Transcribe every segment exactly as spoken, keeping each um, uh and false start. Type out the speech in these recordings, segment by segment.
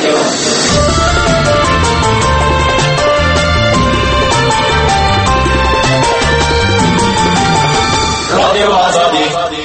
رادیو آزادی.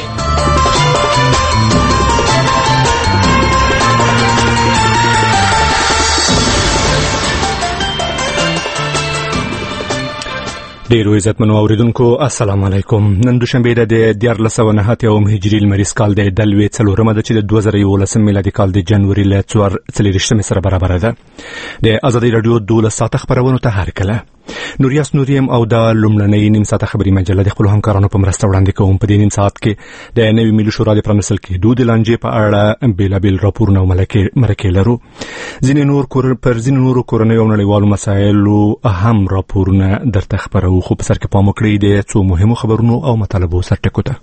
ډیرو عزتمنو اوریدونکو السلام علیکم. نن دوشنبه د دیارلس سوه نهه اتیا هجري لمریز کال د دلوي څلورمه ده چې د دوه زره یولسم میلادي کال د جنوري له څلېرویشتمې سره برابره ده. د ازادي رادیو دولس ساعته خبرونو ته هرکله نوریاس نوریم او د لومړنۍ نیم ساعته خبري مجله د خپل همکارانو په مرسته وړاندې کوم. په دې نیم ساعت کې د نوي ملي شورا د پرانیستل کېدو د لانجې په اړه بیلابیل راپورونه او مرکې لرو. ځینې نور کور پر ځینې نورو کورنیو او نړیوالو مسایلو هم راپورونه درته خبرو، خو په سر کې پام وکړئ د څو مهمو خبرونو او مطالبو سرټکو ته.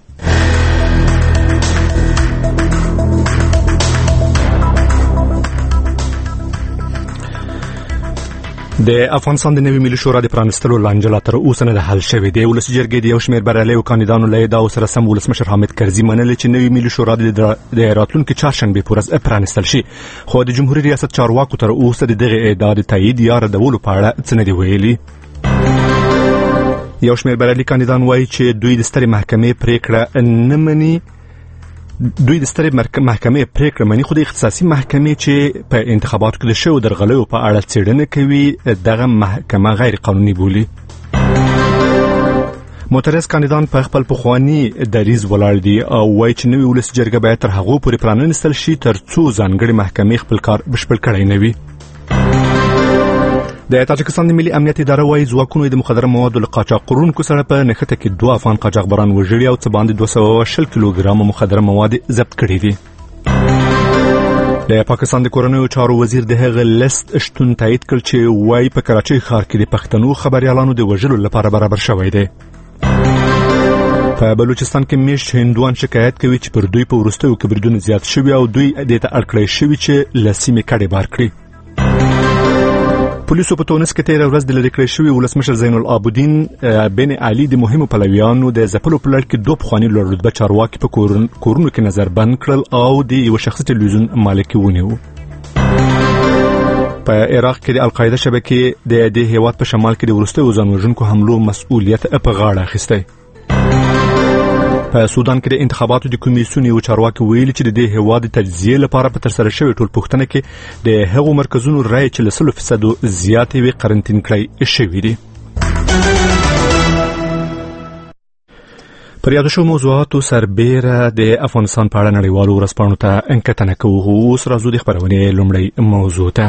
د افغانستان د نوي ملي شورا د پرانیستلو لانجه لا تر اوسه نه حل شوې ده. ولسي جرګې د یو شمېر بریالیو کاندیدانو له ادعاو سره سم ولسمشر حامد کرزي منلې چې نوي ملي شورا د راتلونکي چهارشنبې په ورځ پرانیستل شي، خو د جمهوریت ریاست چارواکو تر اوسه د دغه ادعا د تایید یا ردولو په اړه څه نه دي ویلي. یو شمېر بریالي کاندیدان وایي چې دوی د سترې محکمې پریکړه نه مني دوی د سترې محکمې پریکړه مني، خو د اختصاصي محکمې چې په انتخاباتو کې د شویو درغلیو په اړه څېړنه کوي دغه محکمه غیر قانوني بولي. معترض کاندیدان په خپل پخواني دریځ ولاړ دي او وایي چې نوې ولسي جرګه باید تر هغو پورې پرانیستل شي تر څو ځانګړې محکمې خپل کار بشپړ کړی نه وي. د تاجکستان د ملي امنیت اداره وايي ځواکونو د مخدره موادو له قاچاقونکو سره په نښته کې دوه افغان قاچاقبران وژلي او څه باندې دوه سوه شل کیلوګرامه مخدره مواد ضبط کړي دي. د پاکستان د کورنیو چارو وزیر د هغه لیست شتون تایید کړ چې وايي په کراچۍ ښار کې د پښتنو خبريالانو د وژلو لپاره برابر شوی دی. په بلوچستان کې میشت هندوان شکایت کوي چې پر دوی په وروستیو کې بریدونه زیات شوي او دوی دې ته اړ کړی شوي چې له سیمې کډې بار کړي. پولیسو په تونس کې تېره ورځ د لرې کړی شوي ولسمشر زین العابدین بن علي د مهمو پلویانو د ځپلو په لړ کې دوه پخواني لوړ رتبه چارواکي په کورونو کې نظر بند کړل او د یو شخصي تلویزیون مالک ونیو. په عراق کې د القاعده شبکې د دې هیواد په شمال کې د وروستیو ځانوژونکو حملو مسؤلیت په غاړه اخیستی. په سودان کې د انتخاباتو د کمیسیون یو چارواکي ویلي چې د دې هیواد د تجزیې لپاره په ترسره شوې ټولپوښتنه کې د هغو مرکزونو رایې چې له سلو فیصدو زیاتې وي قرنطین کړی شوي دي. پر یادو شوو موضوعاتو سربیره د افغانستان په اړه نړیوالو ورځپاڼو ته کتنه کوو. اوس راځو د خپرونې لومړۍ موضوع ته.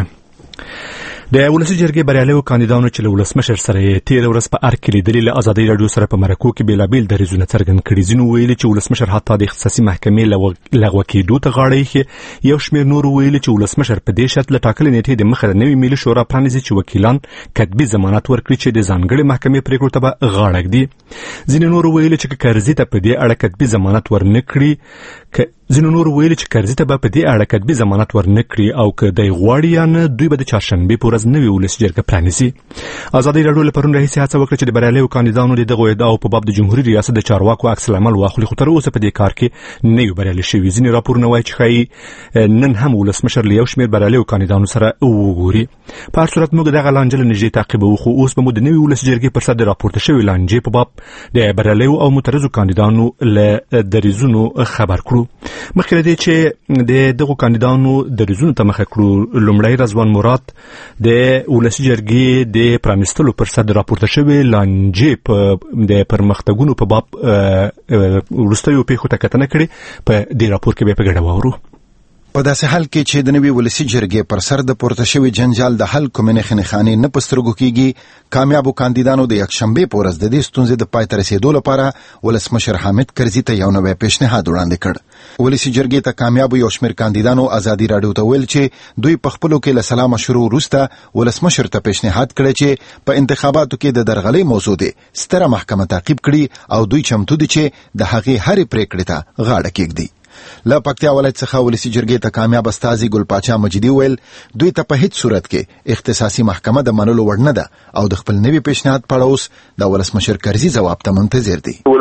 د ولسي جرګې بریالیو کاندیدانو چې له ولسمشر سره یې تېره ورځ په ارګ کې لیدلي له ازادۍ راډیو سره په مرکو کې بېلابېل دریځونه څرګند کړي. ځینو ویلي چې ولسمشر حتی د اختصاصي محکمې لغوه کېدو ته غاړه ایښې. یو شمېر نورو ویلي چې ولسمشر په دې شرط له ټاکلې نیټې د مخه د نوي ملي شورا پرانیزي چې وکیلان کتبي ضمانت ورکړي چې د ځانګړې محکمې پریکړو ته به غاړه ږدي. ځینې نورو ویلي چې کرزي ته په دې اړه کتبي ضمانت ورنه کړي ځینو نور ویلي چې کرزي ته به په دې اړه کتبي ضمانت ورنه کړي او که دی غواړي یا نه دوی به د چهارشنبې په ورځ نوې ولسي جرګه پرانیزي. ازادي راډیو له پرون راهیسې هڅه وکړه چې د بریالیو کاندیدانو د دغو ادعاو په باب د جمهوریت ریاست د چارواکو عکس العمل واخلي، خو تر اوسه په دې کار کې نه یو بریالي شوي. ځینې راپورونه وایي چې ښایي نن هم ولسمشر له یو شمېر بریالیو کاندیدانو سره وګوري. په هر صورت موږ دغه لانجه له نږدې تعقیبوو، خو اوس به مو د نوې ولسي جرګې پر سر د راپورته شوې لانجې په باب د بریالیو او معترضو کاندیدانو له دریځونو خبر کړو. مخکې له دې چې د دغو کاندیدانو دریځونو ته مخه کړو، لومړی رضوان مراد د ولسي جرګې د پرانیستلو پر سر د راپورته شوې لانجې په د پرمختګونو په باب وروستیو پیښو ته کتنه کړې. په دې راپور کې به په ګډه واورو. په داسې حال کې چې د نوي ولسي جرګې پر سر د پورته شوي جنجال د حل کومې خنخانې نه په سترګو کېږي، کامیابو کاندیدانو د یکشنبې په ورځ د دې ستونزې د پای ته رسېدو لپاره ولسمشر حامد کرزي ته یو نوی پیشنهاد وړاندې کړ. ولسي جرګې ته کامیابو یو شمېر کاندیدانو ازادي راډیو ته ویل چې دوی په خپلو کې له سلا مشورو وروسته ولسمشر ته پیشنهاد کړی چې په انتخاباتو کې د درغلۍ موضوع دی ستره محکمه تعقیب کړي او دوی چمتو دي چې د هغې هرې پریکړې ته غاړه کېږدي. له پکتیا ولایت څخه ولسي جرګې ته کامیاب استازي ګل پاچا مجیدي ویل دوی ته په هیڅ صورت کې اختصاصي محکمه د منلو وړ نه ده او د خپل نوي پیشنهاد په اړه اوس د ولسمشر کرزي ځواب ته منتظر دي. ولسمشر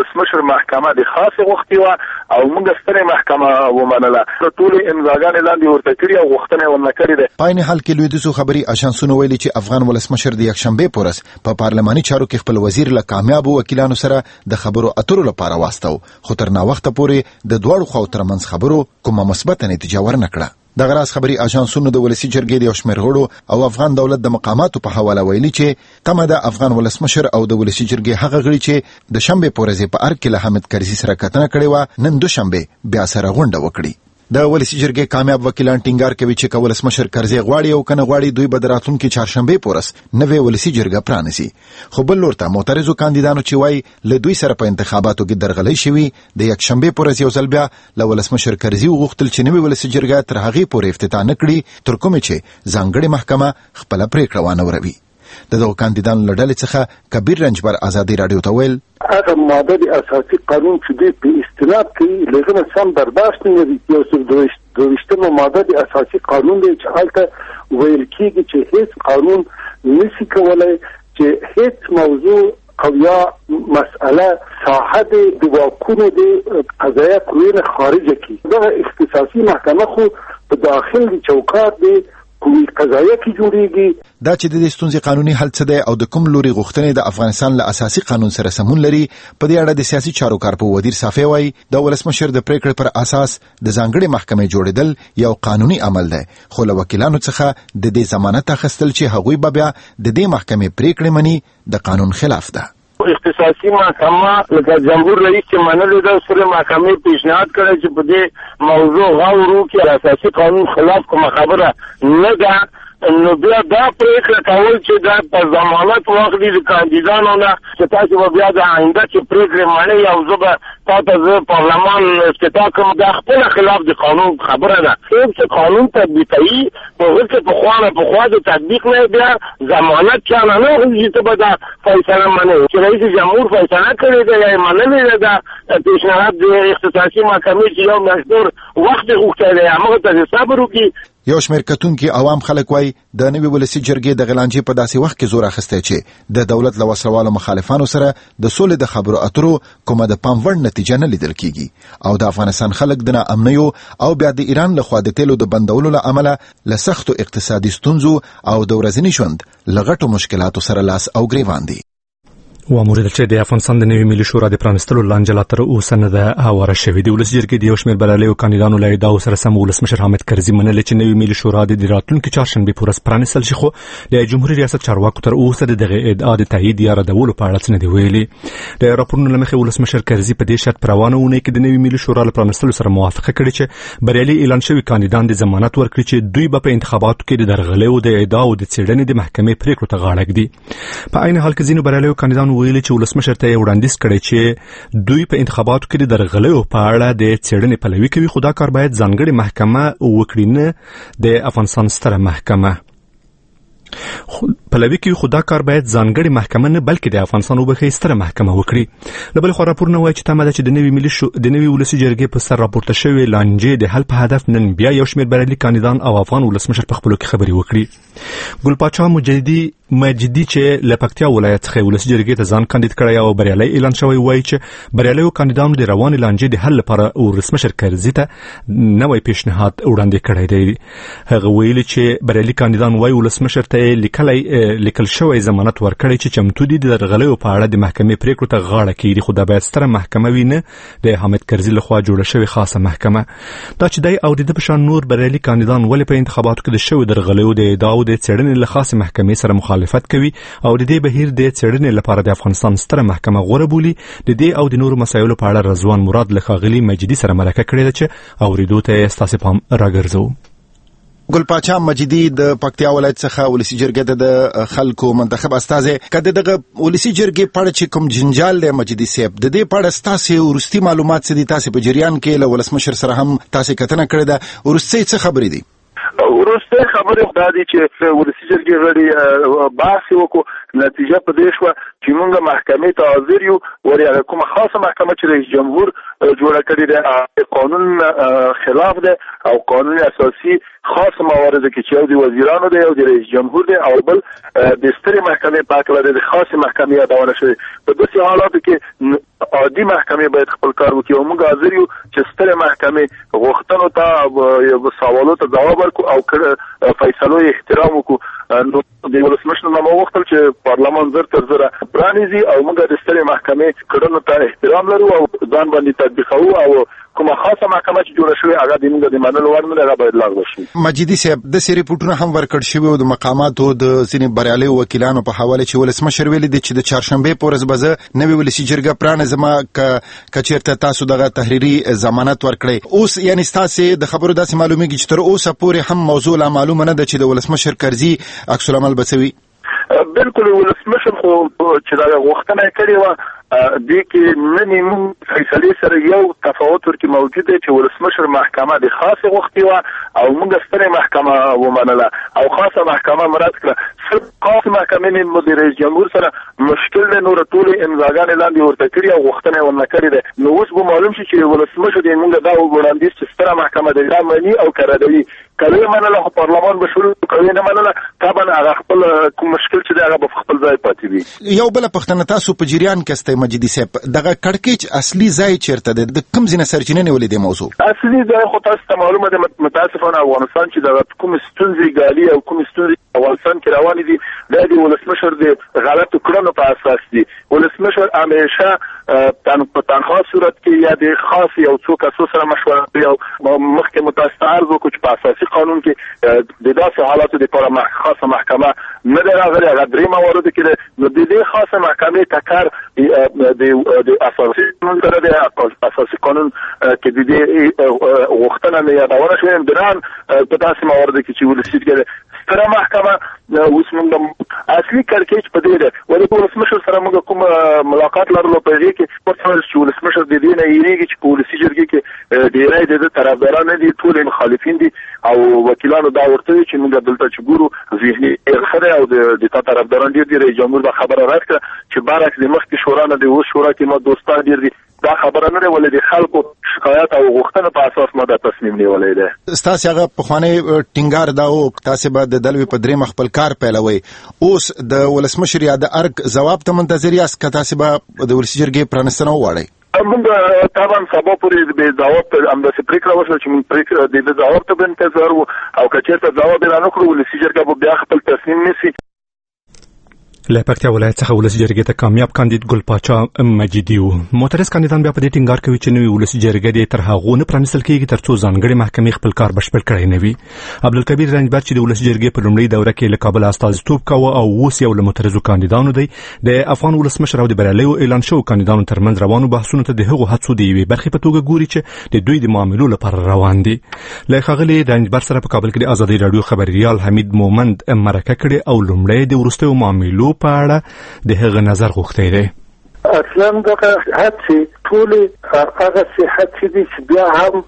محکمه د خاصه غوښتي و او موږ ستنه محکمه ومنله ټول امضاګانې لاندې ورته کړې او غوښتنه ونه کړې ده. په عین حال کې لویدیځو خبري اژانسونو ویلي چې افغان ولسمشر د یکشنبه په ورځ په پارلماني چارو کې خپل وزیر له کامیابو وکیلانو سره د خبرو اترو لپاره واستو، خو تر نا وخته پورې د دواړو خواو ترمنځ خبرو کومه مثبته نتیجه ورنکړه. د غراس خبري اژانسونو د ولسی جرګې د شمیر غړو او افغان دولت د مقاماتو په حواله ویلي چې تمه د افغان ولسمشر او د ولسی جرګې هغه غړي چې د شنبه په ورځ په ارګ کې له حامد کرزي سره کتنه کړې و نن دوشنبه بیا سره غونډه وکړي. د ولسی جرګې کامیاب وکیلان ټینګار کوي چې کول ولسمشر کرزي غواړي او کنه غواړي دوی به دراتونکو چهارشنبه پورس نوې ولسی جرګه پرانیسي. خو بل لورته معترضو کاندیدانو چې وای له دوی سره په انتخاباتو کې درغلي شوی د یکشنبه پورس یو ځل بیا له ولسمشر کرزي وغوښتل چې نوې ولسی جرګه تر هغه پورې افتتاح نکړي تر کومه چې ځانګړي محکمه خپل پریکړه وانه وروي. دغه کاندیدانو لړل څخه کبیر رنجبر آزادی رادیو ته ویل هغه ماده د اساسي قانون چې د په استناد کې لږه سم برداشت نه دي یو څه دویشتمه ماده د اساسي قانون دی چې حالته ویل کېږي چې هیڅ قانون نشي کولای چې هیڅ موضوع او یا مسئله ساحه د واکونو د قضایه قوې خارجه کی دغه اختصاصي محکمه خو په داخل د چوکاټ دی کومي قضایه کی جوړیږي. دا چې د ستونزې قانوني حل څه دی او د کوم لوري غوښتنې د افغانستان له اساسي قانون سره سمون لري په دې اړه د سیاسي چارو کارپو وزیر صافي وایي د ولسمشر د پریکړې پر اساس د ځانګړي محکمې جوړیدل یو قانوني عمل دی، خو له وکیلانو څخه د دې ضمانت اخیستل چې هغوی به بیا د دې محکمې پریکړې مني د قانون خلاف ده. اختصاصي محکمه لکه جمهور رئیس چې منلو د سره محکمې پیشنهاد کړی چې په دې موضوع غور وکړي اساسي قانون خلاف کومه خبره نه ده نو بیا دا پریکړه کول چې دا په ضمانت واخلي د کاندیدانو نه چې تاسو به بیا د آینده چې پریکړه معنی او زه به تاسو زه پارلمان افتتاح کوم دا خپل خلاف د قانون خبره ده. چې قانون تطبیقي په وخت په خوانه په خوا د تطبیق نه بیا ضمانت چانه نه هیڅ ته به دا فیصله معنی چې رئیس جمهور فیصله کړی دی یا منلې ده پیشنهاد د اختصاصي محکمې چې یو مشهور وخت غوښتل دی هغه ته صبر وکړي. یو شمېر کتونکي عوام خلک وای د نوې ولسی جرګې د غلانجې په داسې وخت کې زور اخیسته چې د دولت له وسلوالو مخالفانو سره د سولې د خبرو اترو کومه د پام وړ نتیجه نه لیدل کیږي او د افغانستان خلک د ناامنیو او بیا د ایران له خوا د تیلو د بندولو له امله له سختو اقتصادي ستونزو او د ورځني ژوند له غټو مشکلاتو سره لاس او ګریوان دي. و امور چې د افغانستان د نوي ملي شورا د پرانستلو لانجه لا تر اوسه نه ده هواره شوې. د ولس جرګې د یو شمېر بریالیو کاندیدانو له ادعاو سره سم ولسمشر حامد کرزي منلې چې نوي ملي شورا د راتلونکي چهارشنبې په ورځ پرانستل شي، خو د جمهوریت ریاست چارواکو تر اوسه د دغه ادعا د تایید یا ردولو په اړه څه نه دي ویلي. د راپورونو له مخې ولسمشر کرزي په دې شرط پر روانه ونه کې د نوي ملي شورا له پرانستلو سره موافقه کړې چې بریالي اعلان شوی کاندیدان د ضمانت ورکړي چې دوی به په انتخاباتو کې د درغلیو د ادعاو د څېړنې د محکمې پریکړو ته غاړه ږدي. په عین حال کې ځینو بریالیو کاندیدانو ویلي چې ولسمشر ته وړاندیز کړی چې دوی په انتخاباتو کې د درغلیو په اړه د څېړنې پلوي کوي، خو دا کار باید ځانګړې محکمه وکړي نه د افغانستان ستره محکمه. پلوي کوي خو دا کار باید ځانګړې محکمه نه بلکې د افغانستان وبخښي ستره محکمه وکړي. له بل خوا راپورونه وایي چې تمه ده چې د نوي ملي شو د نوي ولسي جرګې په سر راپورته شوې لانجې د حل په هدف نن بیا یو شمېر بریالي کاندیدان او افغان ولسمشر په خپلو کې خبرې وکړي. ګل پاچا مجدي مجدي چې له پکتیا ولایت څخه ولسي جرګې ته ځان کاندید کړی او بریالی اعلان شوی وایي چې بریالیو کاندیدانو د روانې لانجې د حل لپاره ولسمشر کرزي ته نوی پیشنهاد وړاندې کړی دی. هغه ویلي چې بریالي کاندیدان وایي ولسمشر ته لیکلی لیکل شوی ضمانت ورکړی چې چمتو دي د درغلیو په اړه د محکمې پریکړو ته غاړه کیږي، خو دا باید ستره محکمه وي نه د حامد کرزي لخوا جوړه شوې خاصه محکمه. دا چې دی او د ده په شان نور بریالي کاندیدان ولې په انتخاباتو کې د شویو درغلیو د ادعاو د څېړنې له خاصې محکمې سره مخالفت کوي او د دې بهیر د څېړنې لپاره د افغانستان ستره محکمه غوره بولي. د دې او د نورو مسایلو په اړه رضوان مراد له ښاغلي مجدي سره مرکه کړې ده چې اورېدو ته یې ستاسې پام راګرځوو. ګل پاچا مجدي د پکتیا ولایت څخه ولسی جرګې د خلکو منتخب استازي کده دغه ولسی جرګې په اړه چې کوم جنجال له مجدي صاحب د دې په اړه ستاسو ورستي معلومات څه دي؟ تاسو په جریان کې له ولسمشر سره هم تاسو کتنه کړې ده، ورستي څه خبرې دي؟ ورسته خبره دا دي چې ولسی جرګې غړي بحث وکړو، نتیجه په دې شو چې موږ محکمې ته حاضر یو وریا کومه خاصه محکمه چې رئیس جمهور جوړه کړې ده قانون خلاف ده او قانون اساسي خاص موارد کې چې یو د وزیرانو دی او د رئیس جمهور دی او بل د سترې محکمې په اړه د خاص محکمې یادونه شوې. په داسې حالاتو کې عادي محکمې باید خپل کار وکړي او موږ حاضر یو چې سترې محکمې غوښتنو ته سوالو ته ځواب ورکړو او فیصلو احترام وکړو. نو د ولسمشر نه وغوښتل چې پارلمان زر تر زره پرانیزي او موږ د سترې محکمې کړنو ته احترام لرو او ځان باندې تطبیقوو او کومه خاصه محکمه چې جوړه شوې هغه د موږ د منلو وړ نه ده، هغه باید لغوه شي. مجیدي صاحب، داسې ریپورټونه هم ورکړل شوي او د مقاماتو د ځینې بریالیو وکیلانو په حواله چې ولسمشر ویلي دي چې د چهارشنبې په ورځ به زه نوې ولسي جرګه پرانیزم که چېرته تاسو دغه تحریري ضمانت ورکړئ. اوس یعنې ستاسې د خبرو داسې معلومیږي چې تر اوسه پورې هم موضوع لا معلومه نه ده چې د ولسمشر کرزي عکس العمل به څه وي. بالکل ولسمشر خو چې دا غوښتنه یې کړې وه دې کې نن موږ فیصلې سره یو تفاوت ورکې موجود دی چې ولسمشر محکمه د خاصې غوښتې وه او موږ سترې محکمه ومنله او خاصه محکمه مراد کړه. صرف خاصه محکمې مې د رئیس جمهور سره مشکل دی، نور ټولې امضاګانې لاندې ورته کړي او غوښتنه یې ورنه کړې ده. نو اوس به معلوم شي چې ولسمشر دې موږ دا وړاندیز چې ستره محکمه د دا مني او کردوي کله یې منله خو پارلمان به شروع کوي نه منله طبعا هغه خپل کوم مشکل چې دی هغه به خپل ځای پاتې وي. یو بله پوښتنه، تاسو په جریان کې استئ مجیدي صاحب، دغه کړکېچ اصلي ځای چیرته دی؟ د کوم ځای نه سرچینه نیولې دی موضوع؟ اصلي ځای خو تاسو ته معلومه ده متاسفانه افغانستان چې دغه کوم ستونزې ګالي او کوم ستونزې افغانستان کې روانې دي دا د ولسمشر د غلطو کړنو په اساس دي. ولسمشر همیشه په تنخوا صورت کې یا د خاص یو څو کسو سره مشوره کوي او مخکې متاسف عرض وکړو چې په اساسي قانون کې د داسې حالاتو دپاره خاصه محکمه نه ده راغلې. هغه درې مواردو کې ده. نو د دې خاصه محکمې ټکر د اساسي قانون سره دی. اساسي قانون کې د دې غوښتنه مې یادونه شوې امدران په داسې مواردو کې چې ولسي جرګه ستره محکمه اوس موږ اصلي کړکېچ په دې ده. ولې ولسمشر سره موږ کوم ملاقات لرلو په هغې کې ورته چې ولسمشر د دې نه یېرېږي چې په ولسي جرګې کې ډېری د ده طرفداران نه دي، ټول مخالفین دي او وکیلانو دا ورته وي چې موږ دلته چې ګورو ذهني ښه دی او د تا طرفداران ډېر دي. رئیس جمهور دا خبره رد کړه چې برعکس د مخکې شورا نه د اوس شورا کې ما دوستان ډېر دي. دا خبره نه ده، ولې د خلکو شکایت او غوښتنو په اساس ما دا تصمیم نیولی دی. ستاسې هغه پخوانی ټینګار دا و تاسې به د دلوي په درېیمه خپل کار پیلوئ. اوس د ولسمشر یا د ارګ ځواب ته منتظر یاست که تاسې به د ولسي جرګې پرانستنه وغواړئ؟ موږ طبعا سبا پورې به ځواب ته همداسې پرېکړه وشوه چې موږ پرېکړه د ده ځواب ته به انتظار وو او که چېرته ځواب یې رانه کړو ولسي جرګه به بیا خپل تصمیم نیسي. له پکتیا ولایت څخه ولسي جرګې ته کامیاب کاندید ګل پاچا مجیدي و. معترض کاندیدان بیا په دې ټینګار کوي چې نوې ولسي جرګه دې تر هغو نه پرانیستل کېږي تر څو ځانګړې محکمې خپل کار بشپړ کړی نه وي. عبدالکبیر رنجبر چې د ولسي جرګې په لومړۍ دوره کې له کابل استازیتوب کاوه او اوس یو له معترضو کاندیدانو دی، د افغان ولسمشر او د بریالیو اعلان شوو کاندیدانو ترمنځ روانو بحثونو ته د هغو هڅو د یوې برخې په توګه ګوري چې د دوی د معاملو لپاره روان دي. له ښاغلي رنجبر سره په کابل کې د ازادۍ راډیو خبریال حمید مومند مرکه کړې او لومړی د وروستیو معاملو په اړه د هغه نظر غوښتی دی. اصلا دغه هڅې ټولې هغه څه هڅې دي چې بیا هم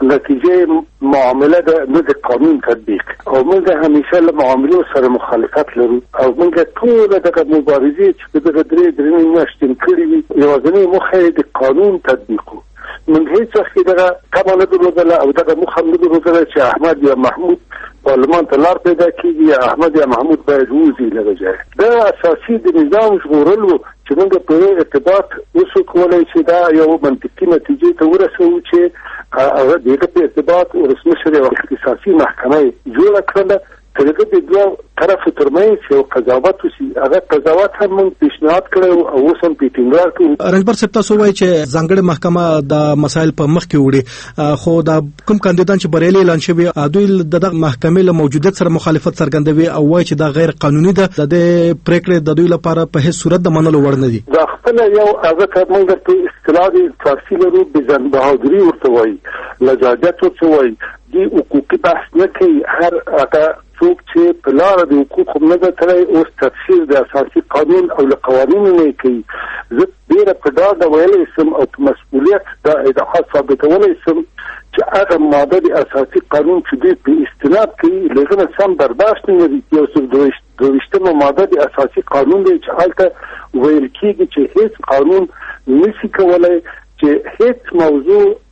نتیجه معامله ده نه د قانون تطبیق او موږ همیشه له معاملو سره مخالفت لرو او موږ ټوله دغه مبارزې چې په دغه درې درې میاشتې کړې وي یوازینۍ موخه یې د قانون تطبیق و. موږ هېڅ وخت دغه تمه نه درلودله او دغه موخه هم نه درلودله چې احمد یا محمود پارلمان ته لار پیدا کېږي یا احمد یا محمود باید ووځي له ځایه. دا اساسي د نظام ژغورل و چې موږ په یو ارتباط وسو کولی چې دا یو منطقي نتیجې ته ورسوو چې هغه د هغه په ارتباط ولسمشر یوه اختصاصي محکمه یې جوړه کړله که د هغه د دوه طرفو ترمنځ یو قضاوت وسي. هغه قضاوت هم موږ پیشنهاد کړی او اوس هم پې ټینګار کوو. رنجبر صاحب تاسو وایئ چې ځانګړې محکمه دا مسایل په مخ کې وړي، خو دا کوم کاندیدان چې بریالي اعلان شوي دوی د دغه محکمې له موجودیت سره مخالفت څرګندوي او وایي چې دا غیر قانوني ده، د دې پرېکړې د دوی لپاره په هیڅ صورت د منلو وړ نه دي. دا خپله یو هغه ته موږ په اصطلاح د فارسي لرو بزن بهادري ورته وایي، لجاجت ورته وایي. دې حقوقي بحث نه کوي. هر هغه څوک چې په لاره د حقوقو نه ده تللی اوس تفسیر د اساسي قانون او له قوانینو نه کوي. زه ډېره په ډاډه ویلی شم او په مسؤلیت دا ادعا ثابتولی شم چې هغه ماده د اساسي قانون چې دوی په استناد کوي له هغه نه سم برداشت نه لري. یو سل دوه ویشتمه ماده د اساسي قانون دی چې هلته ویل کېږي چې هیڅ قانون نشي کولی چې هیڅ موضوع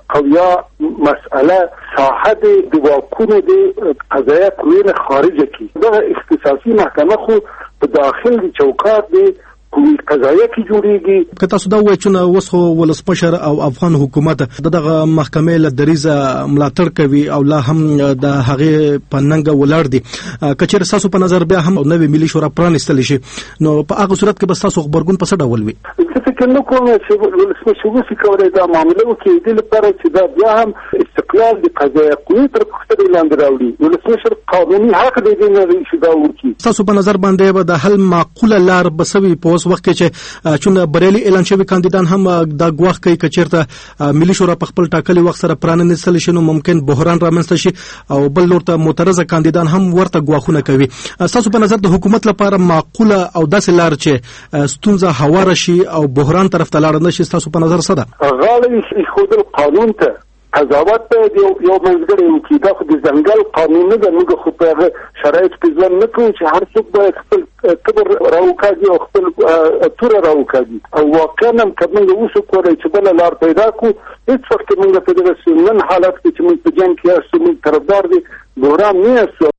او یا مسئله ساحه د واکونو د قضایه قوې خارجه کی دا اختصاصي محکمه خو په داخل د چوکاټ دی کومي قضایه کی جوړیږي. که تاسو دا وایئ چې اوس خو ولسمشر او افغان حکومت دغه محکمې له دریزه ملاتړ کوي او لا هم د هغې په ننګه ولاړ دي، که چېرې ستاسو په نظر بیا هم نوې ملي شورا پرانیستلی شي نو په هغه صورت کې به ستاسو غبرګون په څه ډول وي؟ زه فکر نه کوم چې ولسمشر نشي کولی دا معامله وکړي، دې لپاره چې دا بیا هم استقلال د قضایه قوې تر پوښتنې لاندې راوړي. ولسمشر قانوني حق دی دې نه چې دا وکړي. ستاسو په نظر باندې به د حل معقوله لار به څه وي په اوس وخت کې چې چون بریالي اعلان شوی کاندیدان هم دا ګواښ کوي که چېرته ملي شورا په خپل ټاکلي وخت سره پرانیستلی شي نو ممکن بحران رامنځته شي او بل لور ته معترضه کاندیدان هم ورته ګواښونه کوي. ستاسو په نظر د حکومت لپاره معقوله او داسې لار چې ستونزه هواره شي او بحران طرف ته لاړ نه شي ستاسو په نظر څه ده؟ غاړه ایښودل قانون ته قضاوت ته یو یو منځګړی وکړي، دا خو د ځنګل قانون نه ده. موږ خو په هغه شرایط کې ژوند نه کوو چې هر څوک باید خپل کبر راوکاږي او خپل توره راوکاږي او واقعا هم که موږ اوس وکولی چې بله لار پیدا کړو هېڅ وخت کې موږ په دغه نن حالت کې چې موږ په جنګ کې یاستو موږ طرفدار دي بحران نه یاستو.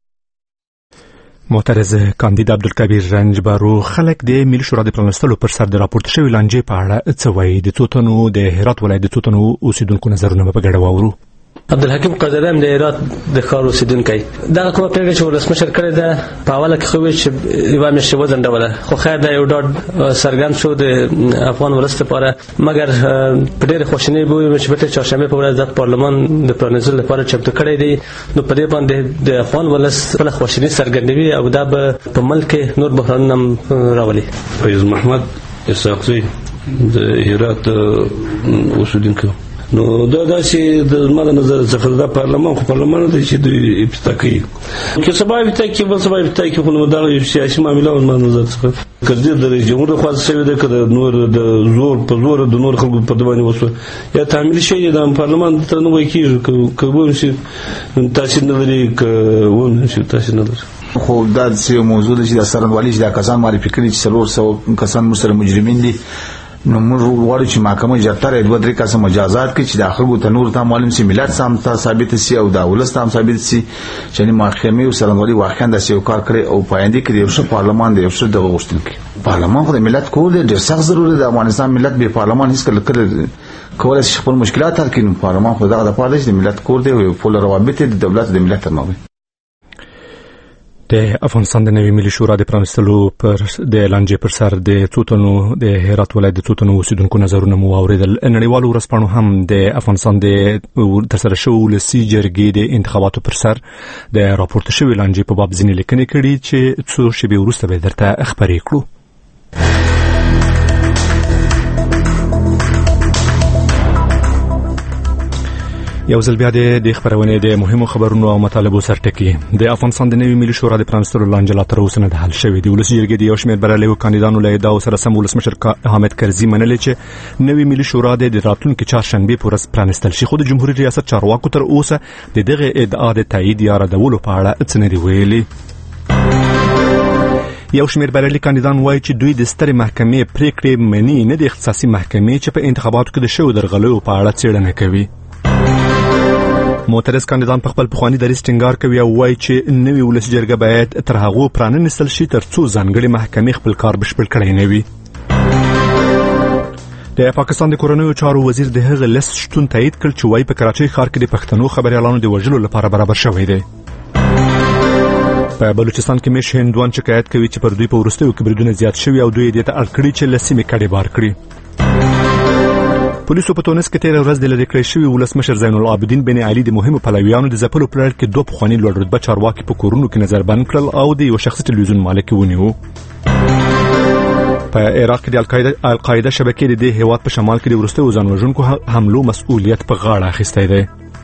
معترض کاندید عبدالکبیر رنجبارو خلک د ملي شورا د پرانیستلو پر سر د راپورته شوې لانجې په اړه څه وایي؟ د څو تنو د هرات ولایت د څو تنو اوسیدونکو نظرونه به په ګډه واورو. عبدالحکیم قادریم د هرات د ښار اوسیدونکی، دغه کومه پرېکړه چې ولسمشر کړې ده په اوله کې خو ویل چې یوه میاشت یې وځنډوله، خو خیر دا یو ډاډ څرګند شو د افغان ولس لپاره. مګر په ډېرې خواشینۍ به وویل چې بېرته چهارشنبې په ورځ د پارلمان د پرانیستلو لپاره چمتو کړی دی، نو په دې باندې د افغان ولس خپله خواشیني څرګندوي او دا به په ملک کې نور بحرانونه هم راولي. فیض محمد اسحاقزی د هرات اوسیدونکی. نو دا داسې د زما د نظر څخه دا پارلمان خو پارلمان دی چې دوی افتتاح کوي، که سبا افتتاح کوي بل سبا افتتاح کوي، خو نو دا یو سیاسي معامله و زما د نظر څخه که دې د رئیس جمهور لخوا شوې ده که د نور د زور په زور د نور خلکو په ده باندې وشوه یا تحمیل شوی دی دا پارلمان ته نه وایي کېږي که ووایم چې تاثیر نه لري که ووایم چې تاثیر نه لري. خو دا داسې یو موضوع ده چې دا څرنګوالي چې دا کسان معرفي کړي چې څلور سوه کسان موږ سره مجرمین دي، نو موږ غواړو چې محکمه زیاتره دوه درې کسه مجازات کړي چې د خلکو ته نور ته معلوم شي، ملت ته هم ثابت شي او د ولس ته هم ثابت شي چې محکمې او څرنګوالي واقعا داسې یو کار کړی او په آینده کې د یو ښه پارلمان د یو ښه دغه غوښتونکي. پارلمان خو د ملت کور دی، ډېر سخت ضروري دی. د افغانستان ملت بې پارلمان هېڅکله کله کولی شي خپل مشکلات حل کړي، نو پارلمان خو دغه دپاره دی چې د ملت کور دی او یو پوله روابط د دولت د ملت ترمنځ. د افغانستان د نوي ملي شورا د پرانیستلو پر د لانجې پر سر د څو تنو د هرات ولایت د څو تنو اوسیدونکو نظرونه مو واورېدل. نړیوالو ورځپاڼو هم د افغانستان د ترسره شوو ولسي جرګې د انتخاباتو پر سر د راپورته شوې لانجې په باب ځینې لیکنې کړي چې څو شېبې وروسته به درته خپرې کړو. یو ځل بیا د خبرونې د مهمو خبرونو او مطالبو سرټکی. د افغانستان د نوي ملي شورا د پرانیستلو لانجه لا تر اوسه نه ده حل شوې. د ولسي جرګې د یو شمېر بریالیو کاندیدانو له ادعاو سره سم ولسمشر حامد کرزي منلې چې نوي ملي شورا د راتلونکي چهارشنبې په ورځ پرانیستل شي، خو د جمهوریت ریاست چارواکو تر اوسه د دغه ادعا د تایید یا ردولو په اړه څه نه دي ویلي. یو شمېر بریالي کاندیدان وایي چې دوی د سترې محکمې پریکړې مني، نه د اختصاصي محکمې چې په انتخاباتو کې د شویو درغلیو په اړه څېړنه کوي. معترض کاندیدان په خپل پخواني دریځ ټینګار کوي او وایي چې نوې ولسي جرګه باید تر هغو پرانیستل شي تر څو ځانګړې محکمې خپل کار بشپړ کړی نه وي. د پاکستان د کورنیو چارو وزیر د هغه لیست شتون تایید کړ چې وایي په کراچۍ ښار کې د پښتنو خبریالانو د وژلو لپاره برابر شوی دی. په بلوچستان کې مېش هندوان شکایت کوي چې پر دوی په وروستیو کې بریدونه زیات شوي او دوی دې ته اړ کړي چې له سیمې کډې بار کړي. پولیسو په تونس کې تېره ورځ د لرې کړی شوي ولسمشر زین العابدین بن علي د مهمو پلویانو د ځپلو په لړ کې دوه پخواني لوړ رتبه چارواکي په کورونو کې نظربند کړل او د یو شخصي تلویزیون مالک ونیو. په عراق کې د القاعده شبکې د دې هیواد په شمال کې د وروستیو ځانوژونکو حملو مسؤلیت په غاړه اخیستی دی.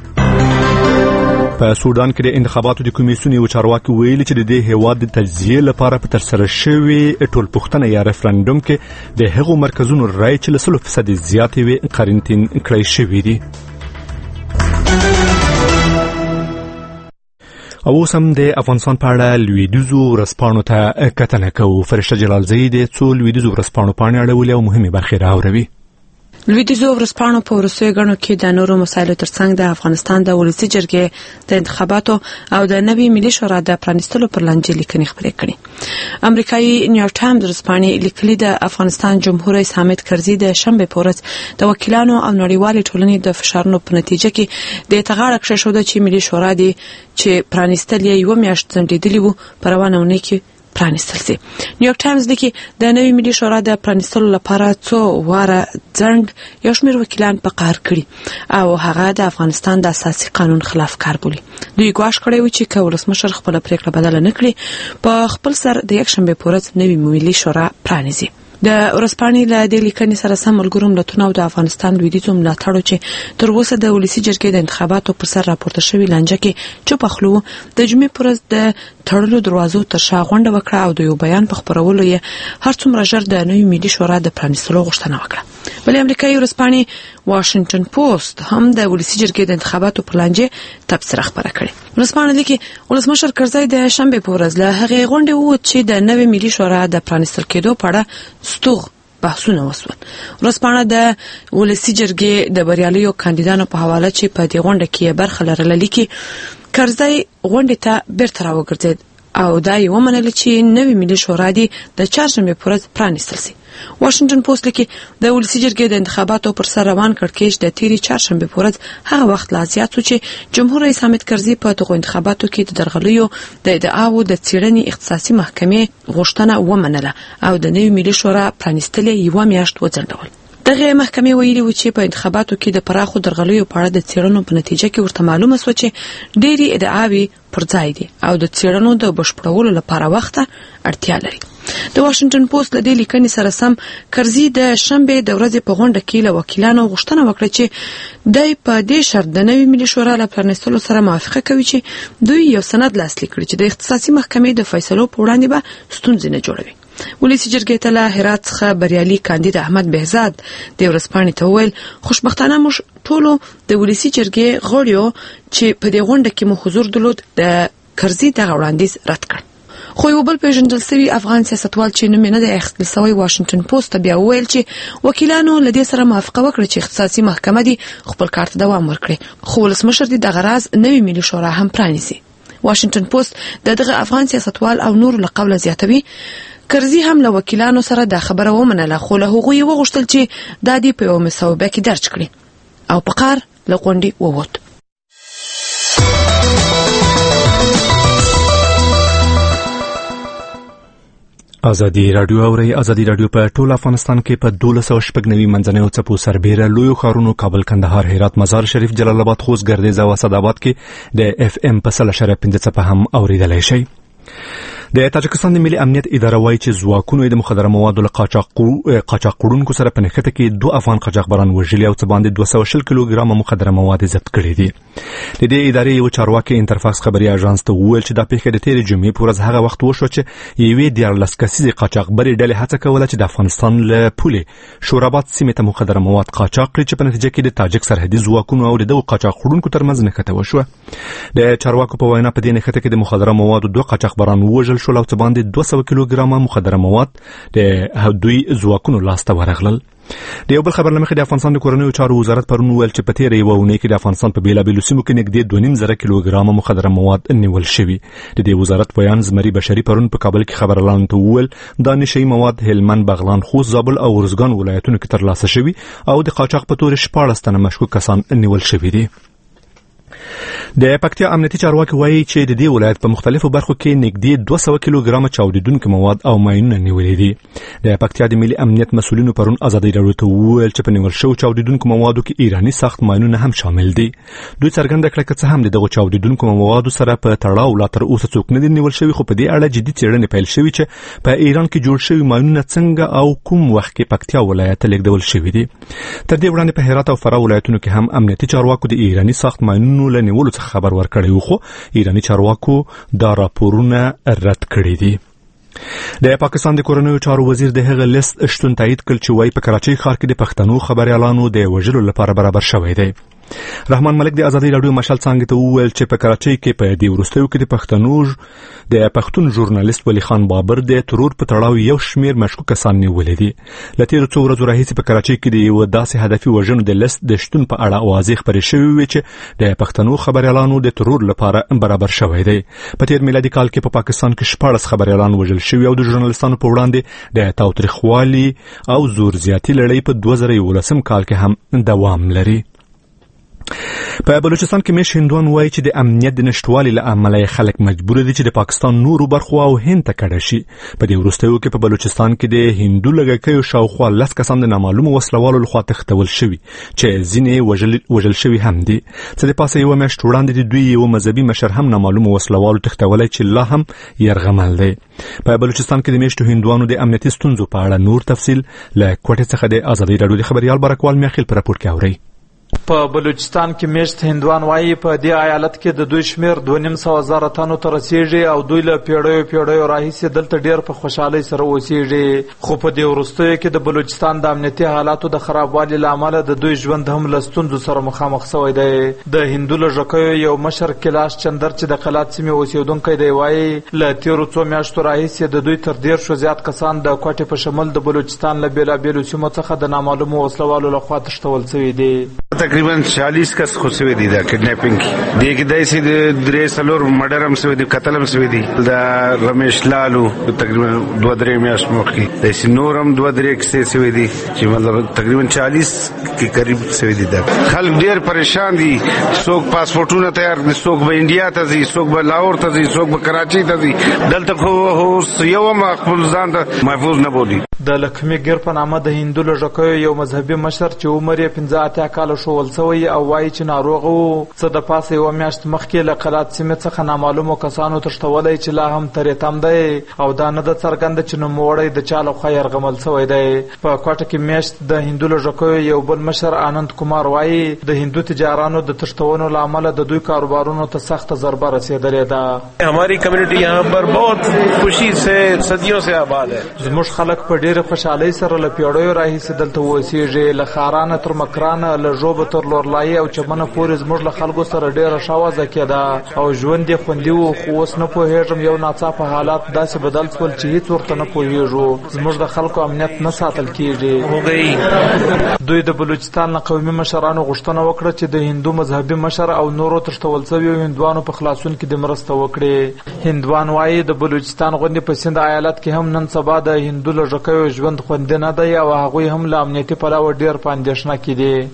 په سودان کې د انتخاباتو د کمیسیون یو چارواکي ویلي چې د دې هیواد د تجزیې لپاره په ترسره شوې ټولپوښتنه یا ریفرنډوم کې د هغو مرکزونو رایې چې له سلو فیصدي زیاتې وي قرنطین کړی شوي دي. او اوس هم د افغانستان په اړه لویدیځو ورځپاڼو ته کتنه کوو. فرشته جلالزی د څو لویدیځو ورځپاڼو پاڼې اړولې او مهمې برخې راوروي. لویدیځو ورځپاڼو په وروستیو ګڼو کې د نورو مسایلو ترڅنګ د افغانستان د ولسي جرګې د انتخاباتو او د نوي ملي شورا د پرانیستلو پر لانجې لیکنې خپرې کړې. امریکایي نیویارک ټایمز ورځپاڼې لیکلي د افغانستان جمهور رئیس حامد کرزي د شنبه په ورځ د وکیلانو او نړیوالې ټولنې د فشارونو په نتیجه کې د تغاړه کښېښوده چې ملي شورا دی چې پرانیستل یې یوه میاشت ځنډېدلې وو په روانه اونۍ کې پرانیستل شي. نیویارک ټایمز لیکي د نوي ملي شورا د پرانیستلو لپاره څو واره ځنډ یو شمېر وکیلان په قهر کړي او هغه د افغانستان د اساسي قانون خلاف کار بولي. دوی ګواښ کړی و چې که ولسمشر خپله پریکړه بدله نه کړي په خپل سر د یکشنبې په ورځ نوي ملي شورا پرانیزي. د ورځپاڼې له دې لیکنې سره سم ملګرو ملتونو او د افغانستان لویدیځو ملاتړو چې تر اوسه د ولسي جرګې د انتخاباتو پر سر راپورته شوي لانجه کې چوپ خلو د جمعې پر ورځ د تړلو دروازو تر شا غونډه وکړه او د یو بیان په خپرولو یې هر څومره ژر د نوي ملي شورا د پرانیستلو غوښتنه وکړه. بلې امریکایي ورځپاڼې واشنګټن پوسټ هم د ولسي جرګې د انتخاباتو پر لانجې تبصره خپره کړې. ورځپاڼه لیکي ولسمشر کرزي د شنبه په ورځ له هغې غونډې ووت چې د نوي ملي شورا د پرانیستل کېدو په اړه ستوغ بحثونه وسول. ورځپاڼه د ولسي جرګې د بریالیو کاندیدانو په حواله چې په دې غونډه کې برخه لرله لیکي کرزي غونډې ته بیرته راوګرځېد او دا یې ومنله چې نوي ملي شورا دی د چهارشنبې په ورځ پرانیستل شي. واشنګټن پوسټ لیکي د ولسي جرګې د انتخاباتو پر سر روان کړکېچ د تیرې چهارشنبې په ورځ هغه وخت لا زیات شو چې جمهور رئیس حامد کرزي په دغو انتخاباتو کې د درغلیو د ادعاو د څېړنې اختصاصي محکمې غوښتنه ومنله او د نوي ملي شورا پرانیستل یې یوه میاشت وځنډول. دغه محکمې ویلي و چې په انتخاباتو کې د پراخو درغلیو په اړه د څېړنو په نتیجه کې ورته معلومه شوه چې ډېرې ادعاوې پر ځای دي او د څېړنو د بشپړولو لپاره وخت اړتیا لري. د واشنګټن پوسټ له دې لیکنې سره سم کرزي د شنبې د ورځې په غونډه کې له وکیلانو غوښتنه وکړه چې دوی په دې شرط د نوي ملي شورا له پرانیستلو سره موافقه کوي چې دوی یو سند لاسلیک کړي چې د اختصاصي محکمې د فیصلو په وړاندې به ستونزې نه جوړوي. ولسي جرګې ته له هرات څخه بریالي کاندید احمد بهزاد د ورځپاڼې ته وویل خوشبختانه موږ ټولو د ولسي جرګې غړیو چې په دې غونډه کې مو حضور درلود د کرزي دغه وړاندیز رد کړ. خو یو بل پیژندل شوی افغان سیاستوال چې نوم یې نه دی اخیستل شوی واشنګټن پوسټ ته بیا وویل چې وکیلانو له دې سره موافقه وکړه چې اختصاصي محکمه دی خپل کار ته دوام ورکړي خو ولسمشر دی دغه راز نوي ملي شورا هم پرانیسي. واشنګټن پوسټ د دغه افغان سیاستوال او نور له قوله زیاتوي کرزي هم له وکیلانو سره د خبره ومنله خو له هغوی وغوښتل چې دا دی په یو مصوبه کې درج کړي او په قهر له غونډې ووت. ازادي رادیو اوري ازادي رادیو په ټول افغانستان کې په دولس سوه شپږ نوي منځنیو څپو سربېره لویو ښارونو کابل کندهار هرات مزار شریف جلال آباد خوست ګردیز او اسداباد کې د اف ام په سل اشاریه پنځه څپه هم اوریدلای شي. د تاجکستان د ملي امنیت اداره وایي چې ځواکونو د مخدره موادو له قاچاقچوونکو سره په نښته کې دوه افغان قاچاقبران وژلي او څه باندې دوه سوه شل کیلوګرامه مخدره مواد ضبط کړي دي. د دې ادارې یو چارواکي انترفاکس خبري اژانس ته وویل چې دا پیښه د تیرې جمعې په ورځ هغه وخت وشوه چې یوې دیارلس کسیزې قاچاقبرې ډلې هڅه کوله چې د افغانستان له پولې شوراباد سیمې ته مخدره مواد قاچاق کړي چې په نتیجه کې د تاجک سرحدي ځواکونو او د دغو قاچاقوونکو ترمنځ نښته وشوه. د چارواکو په وینا په دې نښته کې د مخدره موادو دوه قاچاقبران ووژل شول او څه باندې دوه سوه کیلوګرامه مخدره مواد د دوی ځواکونو لاسته ورغلل. د یو بل خبر له مخې د افغانستان د کورنیو چارو وزارت پرون وویل چې په تېره یوه اونۍ کې د افغانستان په بېلابېلو سیمو کې نږدې دوه نیم زره کیلوګرامه مخدره مواد نیول شوي. د دې وزارت بیان زمري بشري پرون په کابل کې خبريالانو ته وویل دا نشهیي مواد هلمند بغلان خوست زابل او ارزګان ولایتونو کې ترلاسه شوي او د قاچاق په تور شپاړس تنه مشکوک کسان نیول شوي دي. د پکتیا امنیتي چارواکي وایي چې د دې ولایت په مختلفو برخو کې نږدې دوه سوه کیلوګرامه چاودیدونکي مواد او ماینونه نیولې دي. د پکتیا د ملي امنیت مسؤلینو پرون ازادي راډیو ته وویل چې په نیول شوو چاودیدونکو موادو کې ایراني سخت ماینونه هم شامل دي. دوی څرګنده کړه که څه هم د دغو چاودیدونکو موادو سره په تړاو لا تر اوسه څوک نه دي نیول شوي خو په دې اړه جدي څېړنې پیل شوي چې په ایران کې جوړ شوي ماینونه څنګه او کوم وخت کې پکتیا ولایت ته لیږدول شوي دي. تر دې وړاندې په هرات او فراه ولایتونو کې هم امنیتي چارواکو د ایراني سخت ماینونو له نیولو څخه خبر ورکړی و خو ایراني چارواکو دا راپورونه رد کړي دي. د پاکستان د کورنیو چارو وزیر د هغه لیست شتون تایید کړ چې وايي په کراچۍ ښار کې د پښتنو خبريالانو د وژلو لپاره برابر شوی دی. رحمان ملک د ازادي راډیو مشال څنګه ته وویل چې په کراچۍ کې په دې وروستیو کې د پښتنو د پښتون ژورنالیست ولی خان بابر د ترور په تړاو یو شمیر مشکوک کسان نیولې دي. له تېرو څو ورځو راهیسې په کراچۍ کې د یو داسې هدفي وژنو د لیست د شتون په اړه اوازې خپرې شوې وې چې د پښتنو خبريالانو د ترور لپاره برابر شوی دی. په تېر میلادي کال کې په پاکستان کې شپاړس خبريالان وژل شوي او د ژورنالیستانو په وړاندې د تاوتریخوالي او زور زیاتي لړۍ په دوه زره یولسم کال کې هم دوام لري. په بلوچستان کې مش هندوان وایي چې د امنیت د نشټوالي له امله خلک مجبور دي چې د پاکستان نورو برخو او هند ته کډه شي. په دې وروستیو کې په بلوچستان کې د هندو لږکیو شاوخوا لس کسان د نامعلومو وسلوالو لخوا تښتول شوي چې ځینې وژل وژل شوي هم دي. څه د پاسه یوه میاشت وړاندې د دوی یو مذهبي مشر هم نامعلومو وسلوالو تښتولی چې لا هم یرغمل دی. په بلوچستان کې د میشتو هندوانو د امنیتي ستونزو په اړه نور تفصیل له کوټې څخه د ازادي راډیو د خبريال برکوال میاخیل په راپور کې اوري. په بلوچستان کې میشت هندوان وایي په دې ایالت کې د دوی شمیر دوه نیم سوه زره تنو ته رسیږي او دوی له پیړیو پیړیو راهیسې دلته ډیر په خوشحالۍ سره اوسیږي. خو په دې وروستیو کې د بلوچستان د امنیتي حالاتو د خرابوالي له امله د دوی ژوند هم له ستونزو سره مخامخ شوی دی. د هندو لږکیو یو مشر کلاش چندر چې د قلات سیمې اوسیدونکی دی وایي له تېرو څو میاشتو راهیسې د دوی تر دېرشو زیات کسان د کوټې په شمول د بلوچستان له بېلابېلو سیمو څخه د نامعلومو وسلوالو لخوا تښتول شوي دي. تقریبا چالیس کس خو شوی دي دا کډنیپینګ کې دی کې داسې د درې څلور مرډر هم شوی دي قتل هم شوی دي. دا رمیش لالو تقریبا دوه درې میاشت مخکې داسې نور هم دوه درې کیسې شوی دي چې مطلب تقریبا چالیس کې قریب شوی دي. دا خلک ډېر پریشان دي. څوک پاسپورټونه تیار دي، څوک به انډیا ته ځي، څوک به لاهور ته ځي، څوک به کراچۍ ته ځي. دلته خو یو هم خپل ځان ته محفوظ نه بولي. د لکھمی ګیر په نامه د هندو لږکیو یو مذهبي مشر چې عمر یې پنځه اتیا کاله ښوول شوی او وایي چې ناروغ و. څه د پاسه یوه میاشت مخکې له قلات سیمې څخه نامعلومو کسانو تښتولی چې لا هم ترې تم دی او دا نه ده څرګنده چې نوموړی د چا لخوا یرغمل شوی دی. په کوټه کې میاشت د هندو لږکیو یو بل مشر آنند کمار وایي د هندو تجارانو د تښتونو له امله د دوی کاروبارونو ته سخته ضربه رسېدلې ده. हमारी कम्युनिटी यहाँ पर बहुत खुशी से सदियों से आबाद है. زموږ خلک په ډېرې خوشحالۍ سره له پیړیو راهیسې دلته اوسېږي. له ښارانه تر مکرانه، له ژوبه تر لورلایي او چمنه پورې زموږ له خلکو سره ډېره ښه وضع کېده او ژوند یې خوندي و. خو اوس نه پوهېږم یو ناڅاپه حالات داسې بدل شول چې هېڅ ورته نه پوهېږو. زموږ د خلکو امنیت نه ساتل کېږي. دوی د بلوچستان له قومي مشرانو غوښتنه وکړه چې د هندو مذهبي مشر او نورو تښتول شویو هندوانو په خلاصون کې د مرسته وکړي. هندوان وایي د بلوچستان غوندې په سند ایالت کې هم نن سبا د هندو لږکیو ژوند خوندي نه دی او هغوی هم له امنیتي پلوه ډېر په اندېښنه کې دي.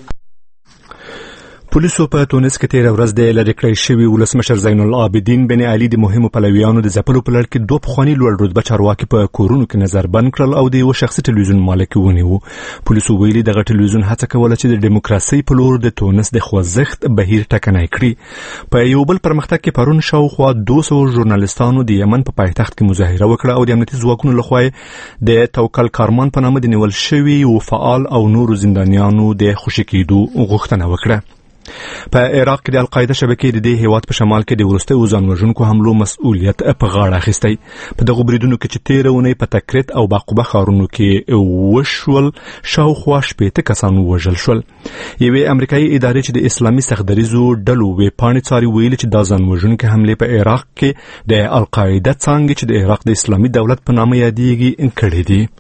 پولیسو په تونس کې تېره ورځ د لرې کړی شوي ولسمشر زین العابدین بن علي د مهمو پلویانو د ځپلو په لړ کې دوه پخواني لوړ رتبه چارواکي په کورونو کې نظربند کړل او د یوه شخصي ټلویزیون مالک ونیو. پولیسو ویلي دغه ټلویزیون هڅه کوله چې د ډیموکراسۍ په لور د تونس د خوځښت بهیر ټکنی کړي. په یو بل پرمختګ کې پرون شاوخوا دوه سوه ژورنالیستانو د یمن په پایتخت کې مظاهره وکړه او د امنیتي ځواکونو لخوا د توکل کارمان په نامه د نیول شوي یو فعال او نورو زندانیانو د خوشي کېدو غوښتنه وکړه. په عراق کې د القاعده شبکې د دې هیواد په شمال کې د وروستیو ځانوژونکو حملو مسؤلیت په غاړه اخیستی. په دغو بریدونو کې چې تېره اونۍ په تکریت او باقوبه ښارونو کې وشول شاوخوا شپېته کسان ووژل شول. یوې امریکایي ادارې چې د اسلامي سختدریځو ډلو ویبپاڼې څاري ویلي چې دا ځانوژونکې حملې په عراق کې د القاعده څانګې چې د عراق د اسلامي دولت په نامه یادېږي کړې دي.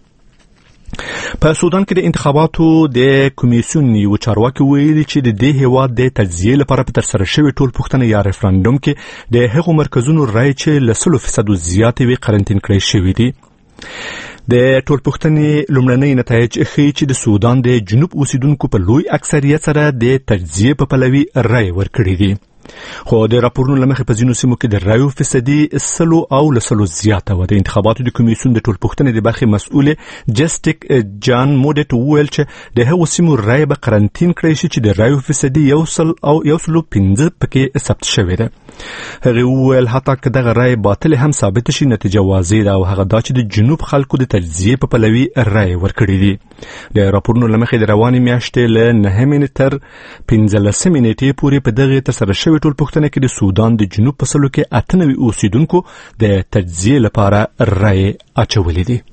په سودان کې د انتخاباتو د کمیسیون یو چارواکي ویلي چې د دې هیواد د تجزیې لپاره په ترسره شوې ټول پوښتنه یا ریفرنډوم کې د هغو مرکزونو رایې چې له سلو فیصدو زیاتې وي قرنطین کړی شوي دي. د ټول پوښتنې لومړنۍ نتایج ښیي چې د سودان د جنوب اوسیدونکو په لوی اکثریت سره د تجزیې په پلوي رایې ورکړي دي. خو د راپورونو له مخې په ځینو سیمو کې د رایو فیصدي سلو او له سلو زیاته وه. د انتخاباتو د کمیسیون د ټول پوښتنې د برخې مسؤل جسټیک جان موډټ وویل چې د هغو سیمو رایې به قرنطین کړی شي چې د رایو فیصدي یو سل او یو سلو پنځه پکې ثبت شوې ده. هغې وویل حتی که دغه رایې باطلې هم ثابته شي نتیجه واضح ده او هغه دا چې د جنوب خلکو د تجزیې په پلوي رایې ورکړي دي. د راپورونو له مخې د روانې میاشتې له نهمې تر پنځلسمې نیټې پورې په دغې ترسره شوې ټول پوښتنه کې د سودان د جنوب په سلو کې اته نوي اوسیدونکو د تجزیې لپاره رایې اچولې دي.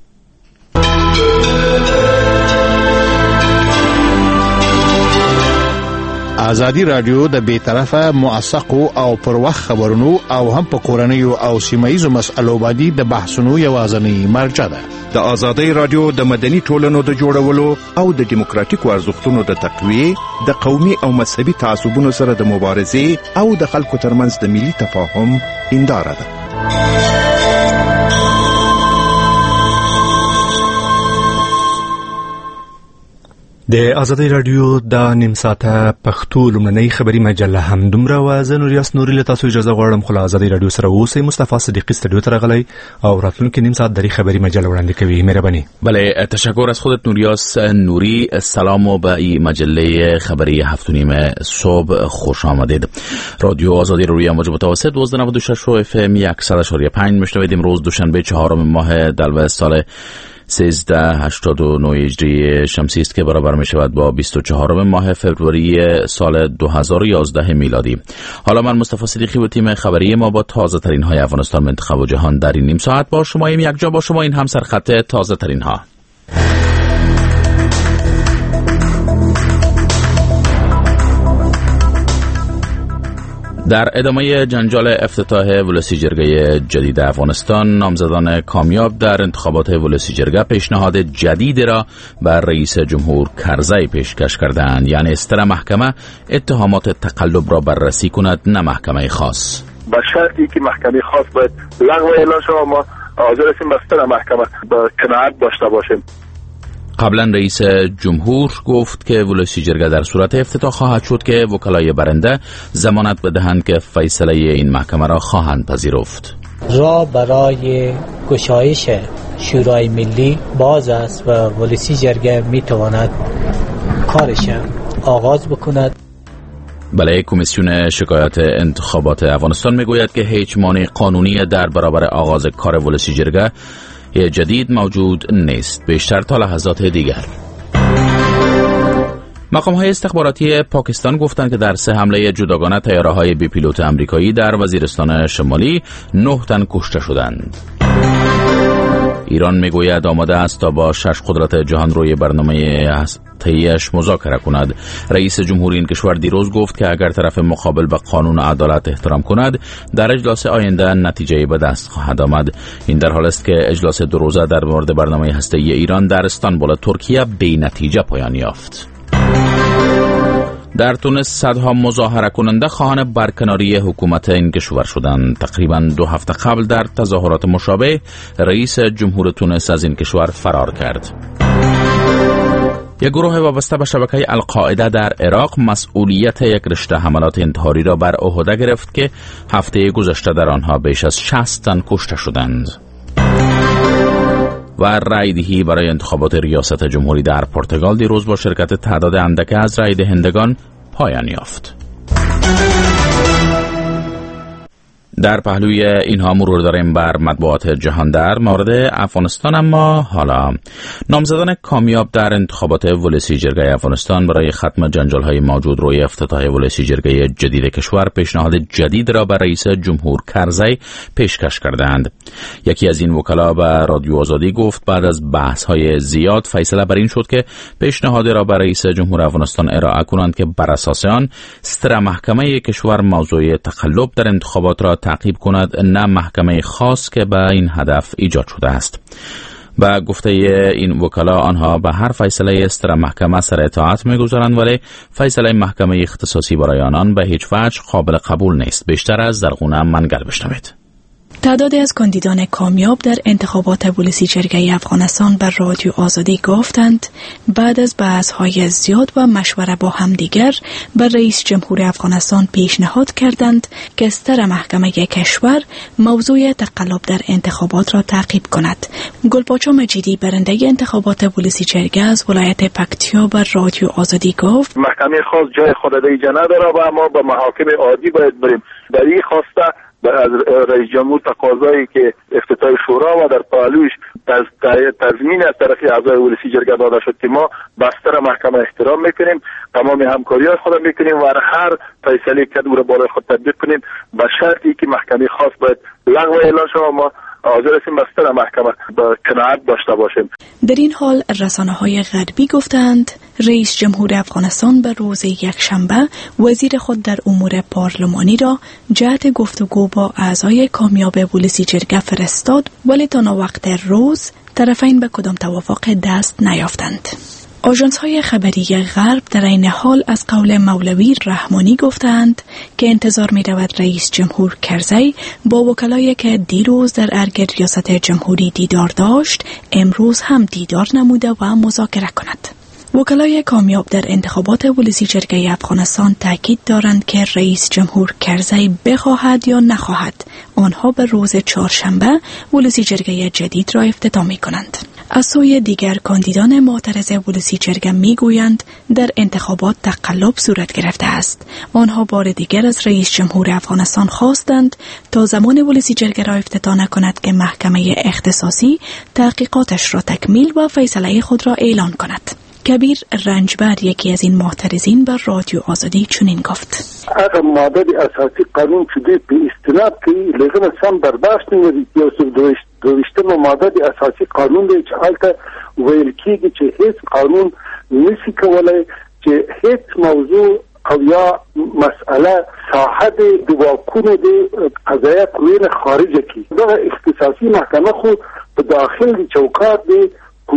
ازادي رادیو د بیطرفه موثقو او پر وخت خبرونو او هم په کورنیو او سیمایي مسایلو باندې د بحثونو یوازنی مرجع ده. د ازادي رادیو د مدني ټولنو د جوړولو او د دیموکراتیکو ارزښتونو د تقویه، د قومي او مذهبي تعصبونو سره د مبارزې او د خلکو ترمنځ د ملي تفاهم هنداره ده. د ازادي رادیو د نیم ساعته پښتو لومړنۍ خبري مجله هم دومره وازن ریاست نوري له تاسو اجازه غواړم خو ازادي رادیو سره اوسئ. مصطفی صدیقی استودیو ته راغلی او راتلونکي نیم ساعت دری خبري مجله وړاندې کوي. مهرباني. بله، تشکر از خودت نوریاس نوری. سلام و به این مجله خبری هفت و نیم صبح خوش آمدید. رادیو آزادی روی موج متوسط دوازده نود و شش اف ام صد و پنج میشنوید. امروز دوشنبه چهارم ماه دلو سال سیزده هشتاد و نه هجری شمسی است که برابر می شود با بیست و چهارم ماه فوریه سال دو هزار و یازده میلادی. حالا من مصطفی صدیقی و تیم خبری ما با تازه ترین های افغانستان، منطقه و جهان در این نیم ساعت با شما ایم یک جا با شما. این هم سرخط تازه ترین ها. در ادامه جنجال افتتاح ولسی جرگه جدید افغانستان، نامزدان کامیاب در انتخابات ولسی جرگه پیشنهاد جدید را بر رئیس جمهور کرزی پیشکش کردند، یعنی استر محکمه اتهامات تقلب را بررسی کند، نه محکمه خاص. با شرطی که محکمه خاص باید لغو اعلان شود، ما حاضر هستیم بستر محکمه با قناعت داشته باشیم. قبلا رئیس جمهور گفت که ولسی جرگه در صورت افتتاح خواهد شد که وکلای برنده ضمانت بدهند که فیصله این محکمه را خواهند پذیرفت. راه برای گشایش شورای ملی باز است و ولسی جرگه می تواند کارش آغاز بکند. بله، کمیسیون شکایات انتخابات افغانستان میگوید که هیچ مانع قانونی در برابر آغاز کار ولسی جرگه جدید موجود نیست، بیشتر تا لحظات دیگر. مقام‌های استخباراتی پاکستان گفتند که در سه حمله جداگانه طیاره‌های بی پیلوت آمریکایی در وزیرستان شمالی نه تن کشته شدند. ایران میگوید آماده است تا با شش قدرت جهان روی برنامه هسته‌ایش مذاکره کند. رئیس جمهوری این کشور دیروز گفت که اگر طرف مقابل به قانون و عدالت احترام کند، در اجلاس آینده نتیجه به دست خواهد آمد. این در حالی است که اجلاس دو روزه در مورد برنامه هسته‌ای ایران در استانبول ترکیه بی نتیجه پایان یافت. در تونس صدها مظاهره کننده خواهان برکناری حکومت این کشور شدند. تقریبا دو هفته قبل در تظاهرات مشابه رئیس جمهور تونس از این کشور فرار کرد. یک گروه وابسته به شبکه القاعده در عراق مسئولیت یک رشته حملات انتحاری را بر عهده گرفت که هفته گذشته در آنها بیش از شصت تن کشته شدند. و رایدهی برای انتخابات ریاست جمهوری در پرتغال دیروز با شرکت تعداد اندک از رای دهندگان پایان یافت. در پهلوی اینها مرور داریم بر مطبوعات جهان در مورد افغانستان. اما حالا نامزدان کامیاب در انتخابات ولسی جرگه افغانستان برای ختم جنجال‌های موجود روی افتتاح ولسی جرگه جدید کشور پیشنهاد جدید را بر رئیس جمهور کرزی پیشکش کردند. یکی از این وکلا به رادیو آزادی گفت بعد از بحث‌های زیاد فیصله بر این شد که پیشنهاد را بر رئیس جمهور افغانستان ارائه کنند که بر اساس آن ستر محکمه کشور موضوع تقلب در انتخابات را تعقیب کند، نه محکمه خاص که به این هدف ایجاد شده است. با گفته این وکلا آنها به هر فیصله استر محکمه سر اطاعت می‌گذارند، ولی فیصله محکمه اختصاصی برای آنان به هیچ وجه قابل قبول نیست. بیشتر از زرغونه منگل بشنوید. تعدادی از کاندیدان کامیاب در انتخابات ولسی جرگه افغانستان بر رادیو آزادی گفتند بعد از بحث‌های زیاد و مشوره با همدیگر بر رئیس جمهور افغانستان پیشنهاد کردند که استر محکمه کشور موضوع تقلب در انتخابات را تعقیب کند. گلپاچو مجیدی برنده انتخابات ولسی جرگه از ولایت پکتیا بر رادیو آزادی گفت محکمه خاص جای خود دیگه نداره و ما به محاکم عادی باید بریم. در این خواسته از رئیس جمهور تقاضایی که افتتاح شورا و در پهلوش تضمین از طرف اعضای ولسی جرگه داده شد که ما بستر محکمه احترام میکنیم، تمام همکاری های خود میکنیم و هر فیصله که دور بالای خود تطبیق کنیم، به شرطی که محکمه خاص باید لغو اعلان شود. ما حاضر هستیم بستر محکمه با قناعت داشته باشیم. در این حال رسانه‌های غربی گفتند رئیس جمهور افغانستان به روز یکشنبه وزیر خود در امور پارلمانی را جهت گفتگو با اعضای کامیاب ولسی جرگه فرستاد، ولی تا وقت روز طرفین به کدام توافق دست نیافتند. آژانس های خبری غرب در این حال از قول مولوی رحمانی گفتند که انتظار می رود رئیس جمهور کرزی با وکلایی که دیروز در ارگ ریاست جمهوری دیدار داشت امروز هم دیدار نموده و مذاکره کند. وکلای کامیاب در انتخابات ولسی جرگه افغانستان تاکید دارند که رئیس جمهور کرزی بخواهد یا نخواهد آنها به روز چهارشنبه ولسی جرگه جدید را افتتاح می کنند. از سوی دیگر کاندیدان معترض ولسی جرگه می گویند در انتخابات تقلب صورت گرفته است. آنها بار دیگر از رئیس جمهور افغانستان خواستند تا زمان ولسی جرگه را افتتاح نکند که محکمه اختصاصی تحقیقاتش را تکمیل و فیصله خود را اعلان کند. کبیر رنجبر یکی از این معترضین بر رادیو آزادی چنین گفت: هغه ماده اساسی قانون چې دوی په استناد کوي لږه سم برداشت نه لري. یو څو دویشتمه ماده د اساسي قانون دی چې هلته ویل کېږي چې هیڅ قانون نشي کولی چې هیڅ موضوع او یا مسئله ساحه د واکونو د قضایه قوې نه خارجه کړي. دغه اختصاصي محکمه خو په داخل د چوکاټ دی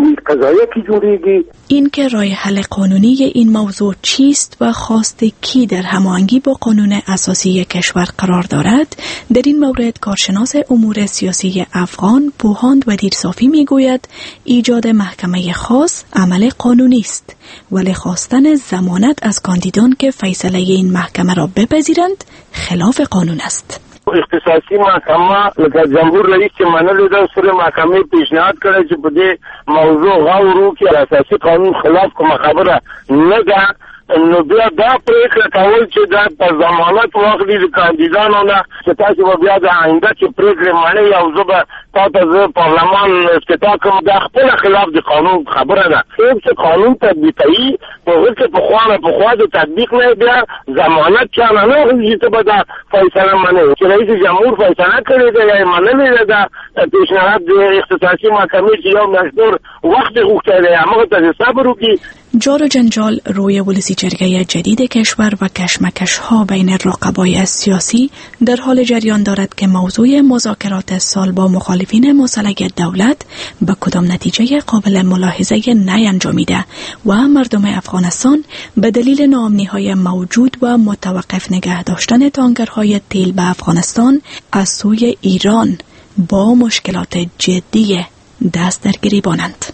این که راه حل قانونی این موضوع چیست و خواست کی در هماهنگی با قانون اساسی کشور قرار دارد، در این مورد کارشناس امور سیاسی افغان پوهاند و دیرصافی میگوید ایجاد محکمه خاص عمل قانونی است، ولی خواستن ضمانت از کاندیدان که فیصله این محکمه را بپذیرند خلاف قانون است. اختصاصي محکمه لکه جمهور رئیس چې منلو ده سره محکمې پیشنهاد کړی چې په دې موضوع غور وکړي، اساسي قانون خلاف کومه خبره نه ده، نو بیا دا پریکړه کول چې دا په ضمانت واخلي د کاندیدانو نه چې تاسو به بیا د آینده چې پریکړې منئ او زه به تا ته زه پارلمان افتتاح کوم، دا خپله خلاف د قانون خبره ده. څوک چې قانون تطبیقوي په هغه کې پخوا نه پخوا د تطبیق نه بیا ضمانت چا نه نه اخلي چې ته به دا فیصله منئ. چې رئیس جمهور فیصله کړې ده یا یې منلې ده دا پیشنهاد د اختصاصي محکمې چې یو میاشت وخت یې غوښتی دی همغه ته صبر وکړي. جار و جنجال روی ولسی جرگه جدید کشور و کشمکش ها بین رقبای سیاسی در حال جریان دارد که موضوع مذاکرات سال با مخالفین مسلح دولت به کدام نتیجه قابل ملاحظه نینجامیده و مردم افغانستان به دلیل ناامنی‌های موجود و متوقف نگه داشتن تانکرهای تیل به افغانستان از سوی ایران با مشکلات جدی دست در گریبانند.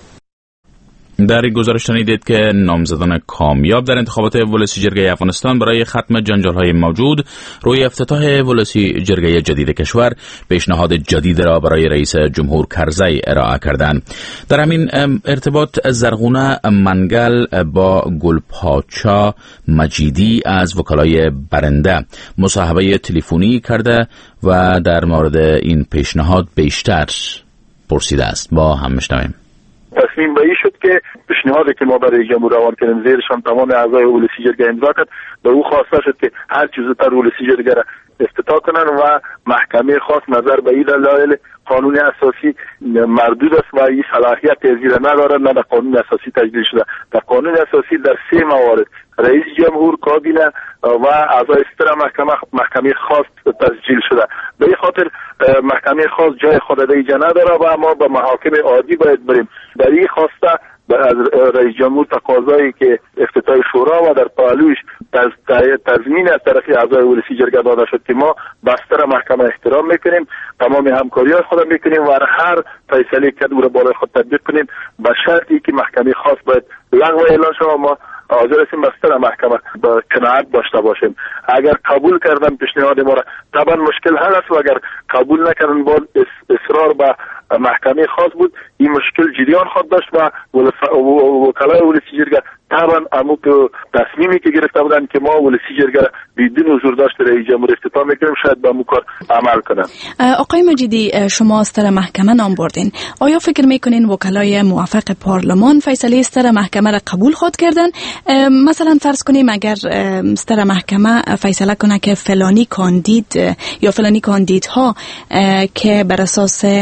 در این گزارش شنیدید که نامزدان کامیاب در انتخابات ولسی جرگه افغانستان برای ختم جنجال‌های موجود روی افتتاح ولسی جرگه جدید کشور پیشنهاد جدید را برای رئیس جمهور کرزی ارائه کردند. در همین ارتباط زرغونه منگل با گلپاچا مجیدی از وکلای برنده مصاحبه تلفنی کرده و در مورد این پیشنهاد بیشتر پرسیده است. با هم میشنویم. تصمیم به این شد که پیشنهادی که ما برای جمهور روان کردیم زیرشان تمام اعضای ولسی جرگه امضا کرد، به او خواسته شد که هر چیز زودتر ولسی جرگه را افتتاح کنن و محکمه خاص نظر به این دلایل قانون اساسی مردود است و این صلاحیت تغییر ندارد، نه در قانون اساسی تجدید شده. در قانون اساسی در سه موارد رئیس جمهور، کابینه و اعضای ستر محکمه محکمه خاص تسجیل شده. به این خاطر محکمه خاص جای خود دیگه نداره و ما به محاکم عادی باید بریم. در این خواسته از رئیس جمهور تقاضایی که افتتاح شورا و در پهلوش تضمین از طرف اعضای ولسی جرگه داده شد که ما بستر محکمه احترام میکنیم، تمام همکاری‌های خود میکنیم و هر فیصله که او را بالای خود تطبیق کنیم، به شرطی که محکمه خاص باید لغو اعلان شود. ما حاضر هستیم بستر محکمه با قناعت داشته باشیم. اگر قبول کردن پیشنهاد ما را طبعا مشکل حل است و اگر قبول نکردن با اصرار به محکمه خاص بود این مشکل جریان خود داشت و وکلای ولسی جرگه طبعا امو تصمیمی که گرفته بودن که ما ولسی جرگه بدون حضور داشت رئیس جمهور افتتاح میکنیم شاید به امو کار عمل کنن. آقای مجیدی، شما استر محکمه نام بردین، آیا فکر میکنین وکلای موافق پارلمان فیصله استر محکمه را قبول خود کردن؟ مثلا فرض کنیم اگر استر محکمه فیصله کنه که فلانی کاندید یا فلانی کاندیدها که بر اساس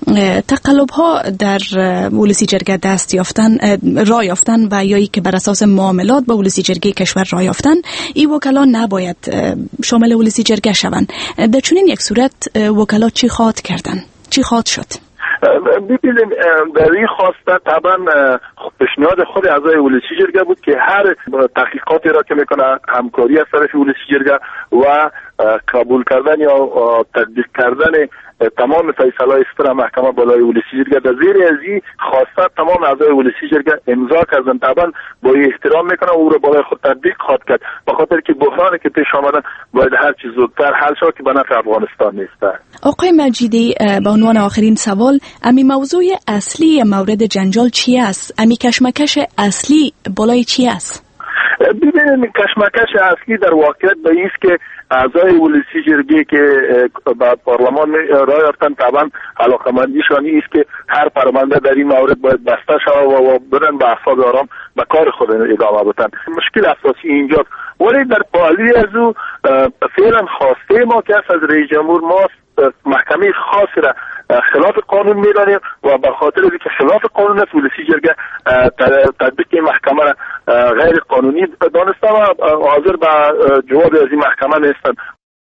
تقلب ها در ولسی جرگه دست یافتن راه یافتن و یا ای که بر اساس معاملات با ولسی جرگه کشور راه یافتن، این وکلا نباید شامل ولسی جرگه شوند. در چنین یک صورت وکلا چی خواهد کردن؟ چی خواهد شد؟ ببینیم در این خواسته طبعا پیشنهاد خود اعضای ولسی جرگه بود که هر تحقیقاتی را که میکنه همکاری از طرف ولسی جرگه و قبول کردن یا تطبیق کردن تمام فیصله‌های ستر محکمه بالای ولسی جرگه در زیر از این خواسته تمام اعضای ولسی جرگه امضا کردن. طبعا با احترام میکنه او را بالای خود تطبیق خواهد کرد، به خاطر که بحرانی که پیش آمده باید هر چیز زودتر حل شود که به نفع افغانستان نیست. آقای مجیدی، به عنوان آخرین سوال، امی موضوع اصلی مورد جنجال چی است؟ امی کشمکش اصلی بالای چی است؟ ببینید کشمکش اصلی در واقعیت به این است که اعضای ولسی جرگه که به پارلمان راه یافتن طبعا علاقمندیشان است که هر پرونده در این مورد باید بسته شود و برن به اعصاب آرام به کار خود ادامه بدن. مشکل اساسی اینجاست. ولی در پالی از او فعلا خواسته ما که از رئیس جمهور ما محکمه خاصی را خلاف قانون میدانیم و به خاطر اینکه خلاف قانون است ولسی جرگه تطبیق محکمه را غیر قانونی دانسته و حاضر به جواب از این محکمه نیستند.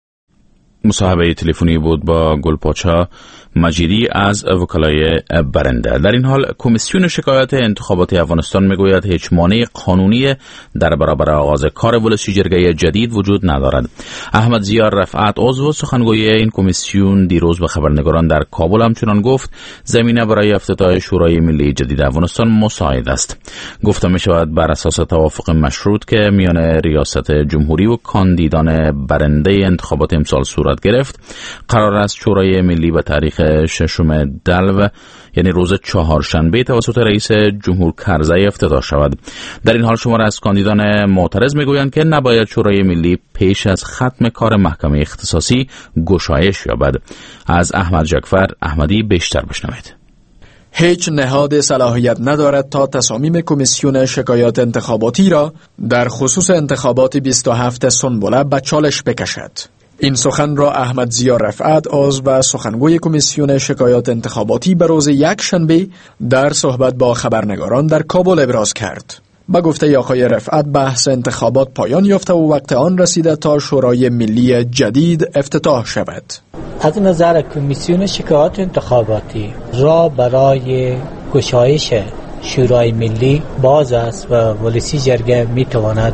مصاحبه تلفنی بود با گلپاچا مجیدی از وکلای برنده. در این حال کمیسیون شکایات انتخاباتی افغانستان میگوید هیچ مانع قانونی در برابر آغاز کار ولسی جرگه جدید وجود ندارد. احمد ضیا رفعت، عضو سخنگوی این کمیسیون، دیروز به خبرنگاران در کابل همچنان گفت زمینه برای افتتاح شورای ملی جدید افغانستان مساعد است. گفته می شود بر اساس توافق مشروط که میان ریاست جمهوری و کاندیدان برنده انتخابات امسال صورت گرفت، قرار است شورای ملی به تاریخ ششم دلو یعنی روز چهارشنبه توسط رئیس جمهور کرزی افتتاح شود. در این حال شمار از کاندیدان معترض میگویند که نباید شورای ملی پیش از ختم کار محکمه اختصاصی گشایش یابد. از احمد جعفر احمدی بیشتر بشنوید. هیچ نهاد صلاحیت ندارد تا تصامیم کمیسیون شکایات انتخاباتی را در خصوص انتخابات بیست و هفت سنبله به چالش بکشد. این سخن را احمد ضیا رفعت، عضو و سخنگوی کمیسیون شکایات انتخاباتی، به روز یک شنبه در صحبت با خبرنگاران در کابل ابراز کرد. با گفته آقای رفعت بحث انتخابات پایان یافته و وقت آن رسیده تا شورای ملی جدید افتتاح شود. از نظر کمیسیون شکایات انتخاباتی راه برای گشایش شورای ملی باز است و ولسی جرگه می تواند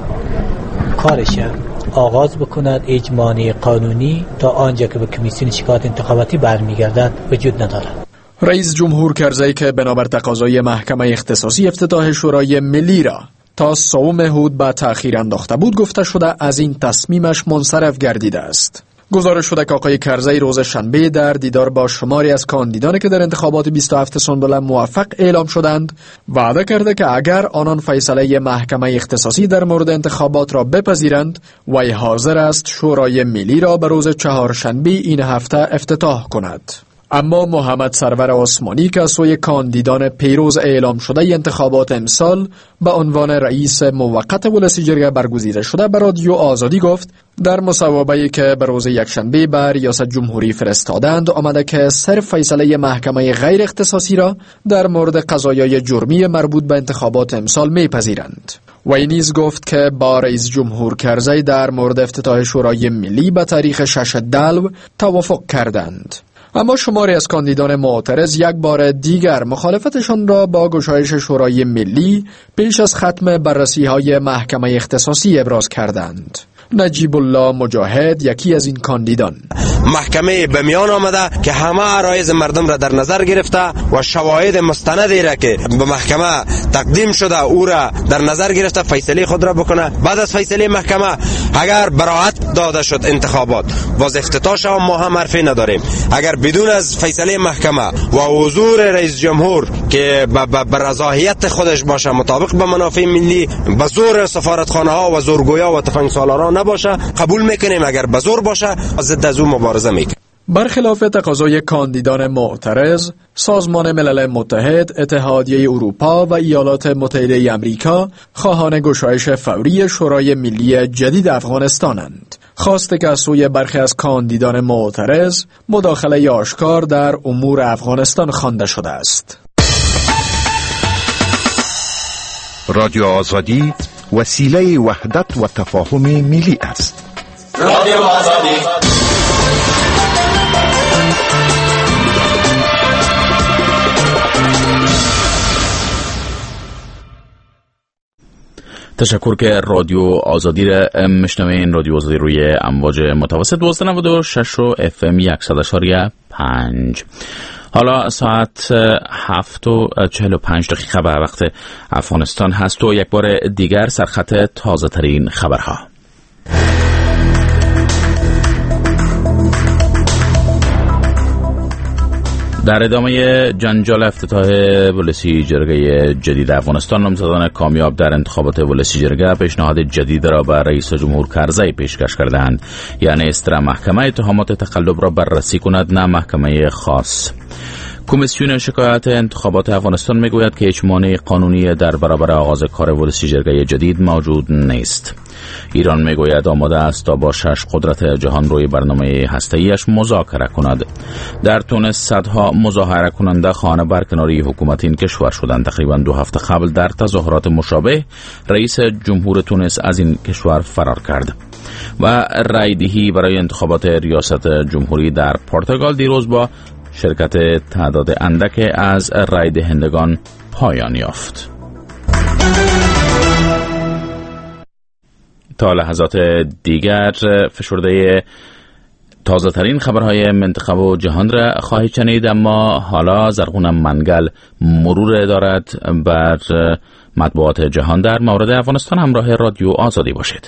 کارش آغاز بکند. اجماع قانونی تا آنجا که به کمیسیون شکایات انتخاباتی برمیگردد وجود ندارد. رئیس جمهور کرزی که بنابر تقاضای محکمه اختصاصی افتتاح شورای ملی را تا سوم هود به تأخیر انداخته بود، گفته شده از این تصمیمش منصرف گردیده است. گزارش شده که آقای کرزی روز شنبه در دیدار با شماری از کاندیدانی که در انتخابات بیست و هفت سنبله موفق اعلام شدند وعده کرده که اگر آنان فیصله محکمه اختصاصی در مورد انتخابات را بپذیرند، وی حاضر است شورای ملی را به روز چهارشنبه این هفته افتتاح کند. اما محمد سرور عثمانی که از سوی کاندیدان پیروز اعلام شده انتخابات امسال به عنوان رئیس موقت ولسی جرگه برگزیده شده به رادیو آزادی گفت در مصوبه‌ای که به روز یکشنبه به ریاست جمهوری فرستادند آمده که صرف فیصله محکمه غیر اختصاصی را در مورد قضایای جرمی مربوط به انتخابات امسال میپذیرند. وی نیز گفت که با رئیس جمهور کرزی در مورد افتتاح شورای ملی به تاریخ شش دلو توافق کردند. اما شماری از کاندیدان معترض یک بار دیگر مخالفتشان را با گشایش شورای ملی پیش از ختم بررسی‌های محکمه اختصاصی ابراز کردند. نجیب الله مجاهد یکی از این کاندیدان: محکمه به میان آمده که همه عرایض مردم را در نظر گرفته و شواهد مستندی را که به محکمه تقدیم شده او را در نظر گرفته فیصله خود را بکنه. بعد از فیصله محکمه اگر براءت داده شد انتخابات باز افتتاح شود، ما هم حرفی نداریم. اگر بدون از فیصله محکمه و حضور رئیس جمهور که به رضایت خودش باشه مطابق به منافع ملی، به زور سفارتخانه ها و زورگویا و تفنگ سالاران نباشه، قبول میکنیم. اگر به زور باشه ضد از او مبارزه میکنیم. برخلاف تقاضای کاندیدان معترض، سازمان ملل متحد، اتحادیه اروپا و ایالات متحده آمریکا خواهان گشایش فوری شورای ملی جدید افغانستانند. خواسته که از سوی برخی از کاندیدان معترض مداخله آشکار در امور افغانستان خوانده شده است. رادیو آزادی وسیله وحدت و تفاهم ملی است. رادیو آزادی. تشکر که رادیو آزادی را مشنوین. رادیو آزادی روی امواج متوسط دویست و نود و شش و اف ام صد و اشاریه پنج. حالا ساعت هفت و چهل و پنج دقیقه به وقت افغانستان هست و یک بار دیگر سرخط تازه ترین خبرها. در ادامه جنجال افتتاح ولسی جرگه جدید افغانستان، نامزدان کامیاب در انتخابات ولسی جرگه پیشنهاد جدید را به رئیس جمهور کرزی پیشکش کردند، یعنی است محکمه اتهامات تقلب را بررسی کند، نه محکمه خاص. کمیسیون شکایات انتخابات افغانستان میگوید که هیچ مانع قانونی در برابر آغاز کار ولسی جرگه جدید موجود نیست. ایران میگوید آماده است تا با شش قدرت جهان روی برنامه هسته‌ایش مذاکره کند. در تونس صدها مظاهره کننده خانه برکناری حکومت این کشور شدند. تقریبا دو هفته قبل در تظاهرات مشابه رئیس جمهور تونس از این کشور فرار کرد. و رایدهی برای انتخابات ریاست جمهوری در پرتغال دیروز با شرکت تعداد اندک از رای دهندگان پایان یافت. تا لحظات دیگر فشرده تازه ترین خبرهای منطقه و جهان را خواهید شنید، اما حالا زرغون منگل مرور دارد بر مطبوعات جهان در مورد افغانستان. همراه رادیو آزادی باشید.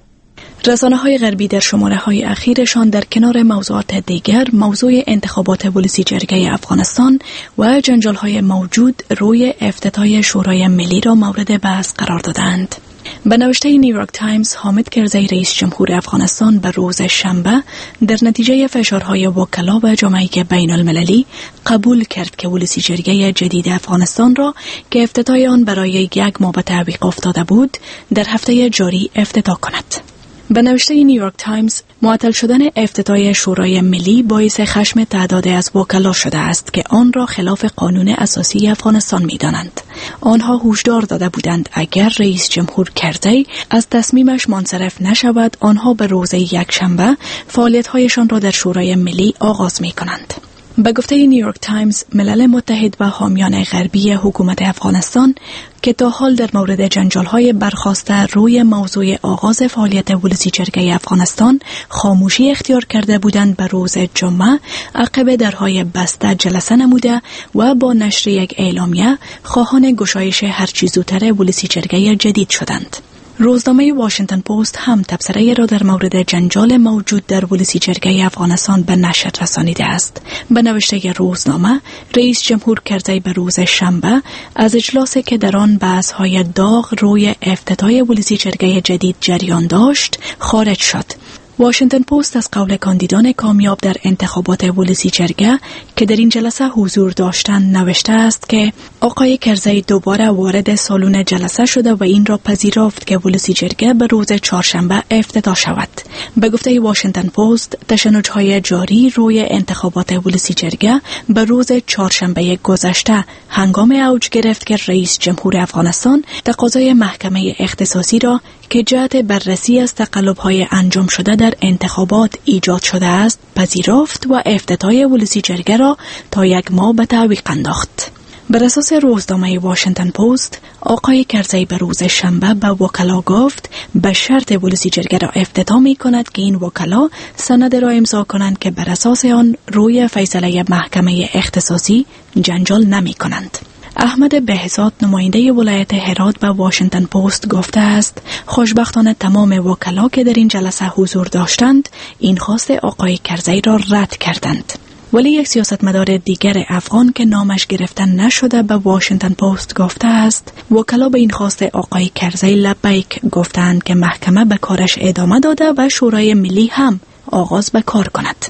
رسانه‌های غربی در شماره‌های اخیرشان در کنار موضوعات دیگر موضوع انتخابات ولسی جرگه افغانستان و جنجال‌های موجود روی افتتاح شورای ملی را مورد بحث قرار دادند. به نوشته نیویورک تایمز، حامد کرزی رئیس جمهور افغانستان به روز شنبه در نتیجه فشارهای وکلا و جامعه بین المللی قبول کرد که ولسی جرگه جدید افغانستان را که افتتاح آن برای یک ماه به تعویق افتاده بود در هفته جاری افتتاح کند. به نوشته نیویورک تایمز، معطل شدن افتتاح شورای ملی باعث خشم تعدادی از وکلا شده است که آن را خلاف قانون اساسی افغانستان می‌دانند. آنها هشدار داده بودند اگر رئیس جمهور کرزی از تصمیمش منصرف نشود، آنها به روز یکشنبه فعالیت‌هایشان را در شورای ملی آغاز می‌کنند. به گفته نیویورک تایمز، ملل متحد و حامیان غربی حکومت افغانستان که تا حال در مورد جنجال‌های برخاسته روی موضوع آغاز فعالیت ولسی جرگه افغانستان خاموشی اختیار کرده بودند، به روز جمعه عقب درهای بسته جلسه نموده و با نشر یک اعلامیه خواهان گشایش هرچی زودتر ولسی جرگه جدید شدند. روزنامه واشنگتن پست هم تبصره را در مورد جنجال موجود در ولسی جرگه افغانستان به نشر رسانیده است. به نوشته روزنامه، رئیس جمهور کرزی به روز شنبه از اجلاسی که در آن بحث‌های داغ روی افتتاح ولسی جرگه جدید جریان داشت خارج شد. واشنگتن پست از قول کاندیدان کامیاب در انتخابات ولسی جرگه که در این جلسه حضور داشتند نوشته است که آقای کرزی دوباره وارد سالن جلسه شده و این را پذیرفت که ولسی جرگه به روز چهارشنبه افتتاح شود. به گفته واشنگتن پست، تشنج‌های جاری روی انتخابات ولسی جرگه به روز چهارشنبه گذشته هنگام اوج گرفت که رئیس جمهور افغانستان تقاضای محکمه اختصاصی را که جهت بررسی از تقلب‌های انجام شده در انتخابات ایجاد شده است پذیرفت و افتتاح ولسی جرگه را تا یک ماه به تعویق انداخت. بر اساس روزنامه واشنگتن پست، آقای کرزی به روز شنبه به وکلا گفت به شرط ولسی جرگه را افتتاح می کند که این وکلا سند را امضا کنند که بر اساس آن روی فیصله محکمه اختصاصی جنجال نمی کنند. احمد بهزاد، نماینده ولایت هرات، به واشنگتن پست گفته است خوشبختانه تمام وکلا که در این جلسه حضور داشتند این خواست آقای کرزی را رد کردند. ولی یک سیاستمدار دیگر افغان که نامش گرفته نشده به واشنگتن پست گفته است وکلا به این خواست آقای کرزی لبیک گفتند که محکمه به کارش ادامه داده و شورای ملی هم آغاز به کار کند.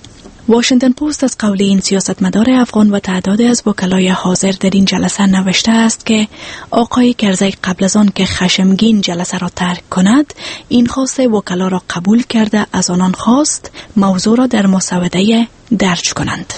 واشنگتن پست از قول این سیاستمدار افغان و تعدادی از وکلای حاضر در این جلسه نوشته است که آقای کرزی قبل از آن که خشمگین جلسه را ترک کند، این خواست وکلا را قبول کرده از آنان خواست موضوع را در مسوده درج کنند.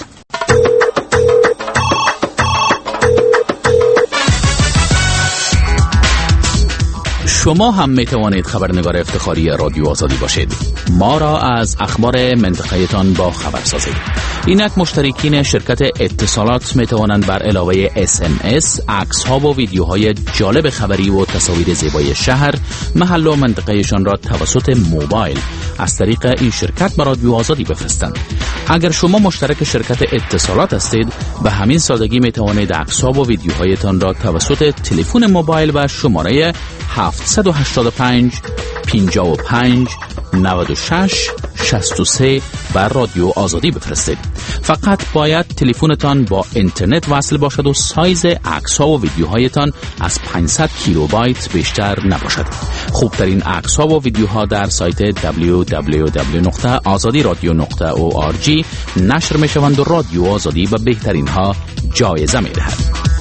شما هم می توانید خبرنگار افتخاری رادیو آزادی باشید. ما را از اخبار منطقه‌تان با خبر سازید. اینک مشترکین شرکت اتصالات می توانند بر علاوه اس ام اس، عکس ها و ویدیوهای جالب خبری و تصاویر زیبای شهر، محل و منطقهشان را توسط موبایل از طریق این شرکت به رادیو آزادی بفرستند. اگر شما مشترک شرکت اتصالات هستید، به همین سادگی می توانید عکس ها و ویدیوهایتان را توسط تلفن موبایل و شماره هفت هشت پنج پنجاه و پنج نود و شش شصت و سه بر رادیو آزادی بفرستید. فقط باید تلفنتان با اینترنت وصل باشد و سایز عکس ها و ویدیوهایتان از پانصد کیلوبایت بیشتر نباشد. خوبترین عکس ها و ویدیوها در سایت دبلیو دبلیو دبلیو نقطه آزادی رادیو نقطه او آر جی نشر می شوند و رادیو آزادی به بهترین ها جایزه می دهد.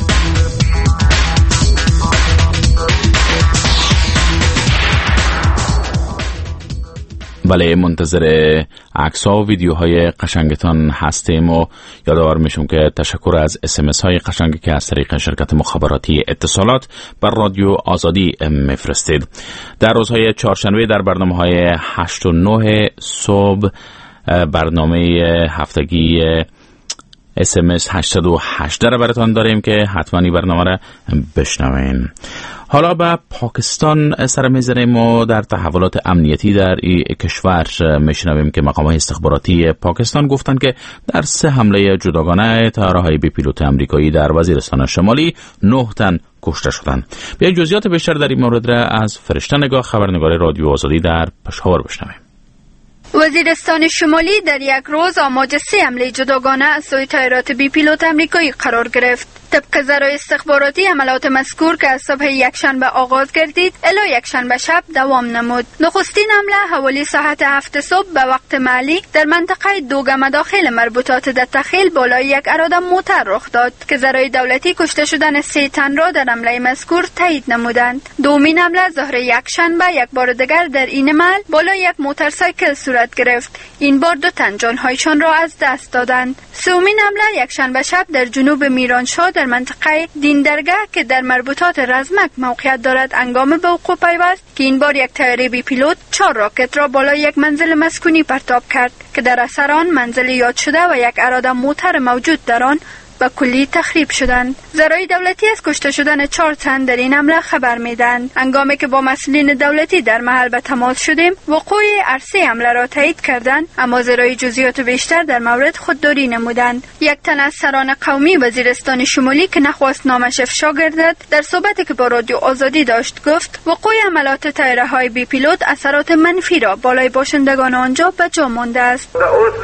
بله، منتظر عکس‌ها و ویدیوهای قشنگتان هستیم و یادآور میشم که تشکر از اس ام اس های قشنگی که از طریق شرکت مخابراتی اتصالات بر رادیو آزادی میفرستید. در روزهای چهارشنبه در برنامه‌های هشت و نه صبح برنامه هفتگی اس ام اس هشتصد و هجده را براتون داریم که حتما این برنامه را بشنوین. حالا به پاکستان سر می‌زنیم و در تحولات امنیتی در این کشور میشنویم که مقامات استخباراتی پاکستان گفتند که در سه حمله جداگانه طیاره‌های بی پیلوت آمریکایی در وزیرستان شمالی نه تن کشته شدند. بیا جزئیات بیشتر در این مورد را از فرشته نگاه، خبرنگار رادیو آزادی در پشاور بشنویم. وزیرستان شمالی در یک روز آماج سه حمله جداگانه از سوی طیارات بی پیلوت آمریکایی قرار گرفت. طبق ذرایع استخباراتی عملیات مذکور که از صبح یکشنبه آغاز گردید الی یکشنبه شب دوام نمود. نخستین حمله حوالی ساعت هفت صبح به وقت محلی در منطقه دوگه مداخل مربوطات در تخیل بالای یک اراده موتر رخ داد که ذرایع دولتی کشته شدن سه تن را در حمله مذکور تایید نمودند. دومین حمله ظهر یکشنبه یک بار دیگر در این محل بالای یک موتورسایکل صورت گرفت. این بار دو تن جانهایشان را از دست دادند. سومین حمله یکشنبه شب در جنوب میرانشاه در منطقه دیندرگه که در مربوطات رزمک موقعیت دارد هنگام به وقوع پیوست که این بار یک طیاره بی پیلوت چهار راکت را بالای یک منزل مسکونی پرتاب کرد که در اثر آن منزل یاد شده و یک اراده موتر موجود در آن به کلی تخریب شدند. ذرایع دولتی از کشته شدن چهار تن در این حمله خبر میدن. هنگامی که با مسئولین دولتی در محل به تماس شدیم، وقوع عرصه حمله را تایید کردند، اما ذرایع جزئیات بیشتر در مورد خودداری نمودند. یک تن از سران قومی وزیرستان شمالی که نخواست نامش افشا گردد، در صحبتی که با رادیو آزادی داشت گفت وقوع حملات طیاره‌های بی پیلوت اثرات منفی را بالای باشندگان آنجا به جا مانده است.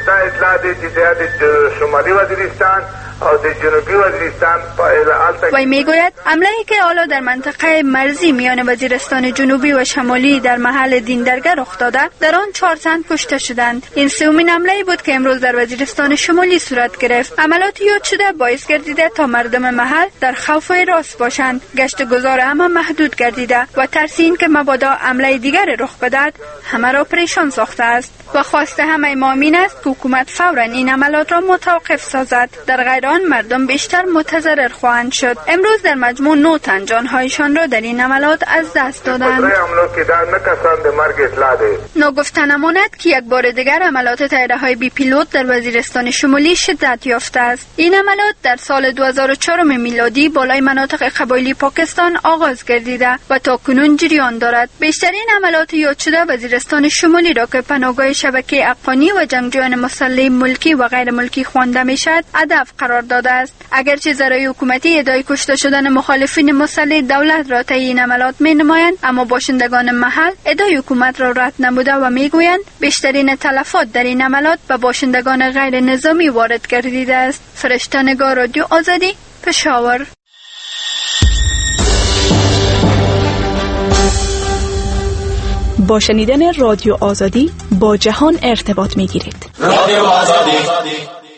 شمالی وزیرستان جنوبی وزیرستان وی میگوید حمله‌ای که حالا در منطقه مرزی میان وزیرستان جنوبی و شمالی در محل دیندرگه رخ داده، در آن چهار تن کشته شدند. این سومین حمله‌ای بود که امروز در وزیرستان شمالی صورت گرفت. عملیات یاد شده باعث گردیده تا مردم محل در خوف و هراس باشند. گشت گذار همه محدود گردیده و ترس این که مبادا حمله دیگر رخ بدهد همه را پریشان ساخته است و خواسته همه ما این است که حکومت فوراً این عملیات را متوقف سازد. در غیر آن مردم بیشتر متضرر خواهند شد. امروز در مجموع نه تن جانهایشان را در این عملیات از دست دادند. نگفته نماند که یک بار دیگر عملیات طیاره‌های بی پیلوت در وزیرستان شمالی شدت یافته است. این عملیات در سال دو هزار و چهار میلادی بالای مناطق قبایلی پاکستان آغاز گردیده و تاکنون جریان دارد. بیشترین عملیات یاد شده وزیرستان شمالی را که پناهگاه شبکه افغانی و جنگجویان مسلح ملکی و غیر ملکی خوانده میشد هدف قرار داده است. اگرچه ذرایع حکومتی ادعای کشته شدن مخالفین مسلح دولت را طی این عملیات می‌نمایند، اما باشندگان محل ادعای حکومت را رد نموده و میگویند بیشترین تلفات در این عملیات به باشندگان غیر نظامی وارد گردیده است. فرشته نگار، رادیو آزادی، پشاور. با شنیدن رادیو آزادی با جهان ارتباط میگیرید. رادیو آزادی.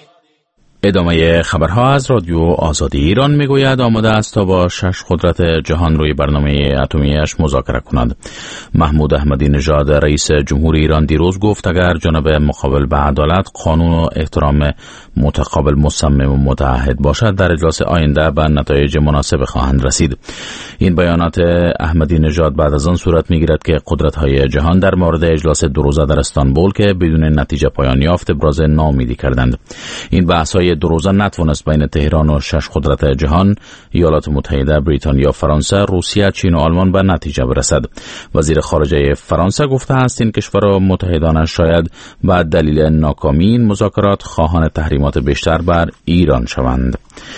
ادامه خبرها از رادیو آزادی. ایران میگوید آماده است تا با شش قدرت جهان روی برنامه اتمیش مذاکره کند. محمود احمدی نژاد رئیس جمهور ایران دیروز گفت اگر جانب مقابل به عدالت، قانون و احترام متقابل مصمم و متعهد باشد، در اجلاس آینده به نتایج مناسب خواهند رسید. این بیانات احمدی نژاد بعد از آن صورت میگیرد که قدرت‌های جهان در مورد اجلاس دو روزه در استانبول که بدون نتیجه پایان یافت ابراز ناامیدی کردند. این بحث‌های دو روزه نتوانست بین تهران و شش قدرت جهان، ایالات متحده، بریتانیا، فرانسه، روسیه، چین و آلمان به نتیجه برسد. وزیر خارجه فرانسه گفته است این کشور و متحدانش شاید به دلیل ناکامی این مذاکرات خواهان تحریمات بیشتر بر ایران شوند.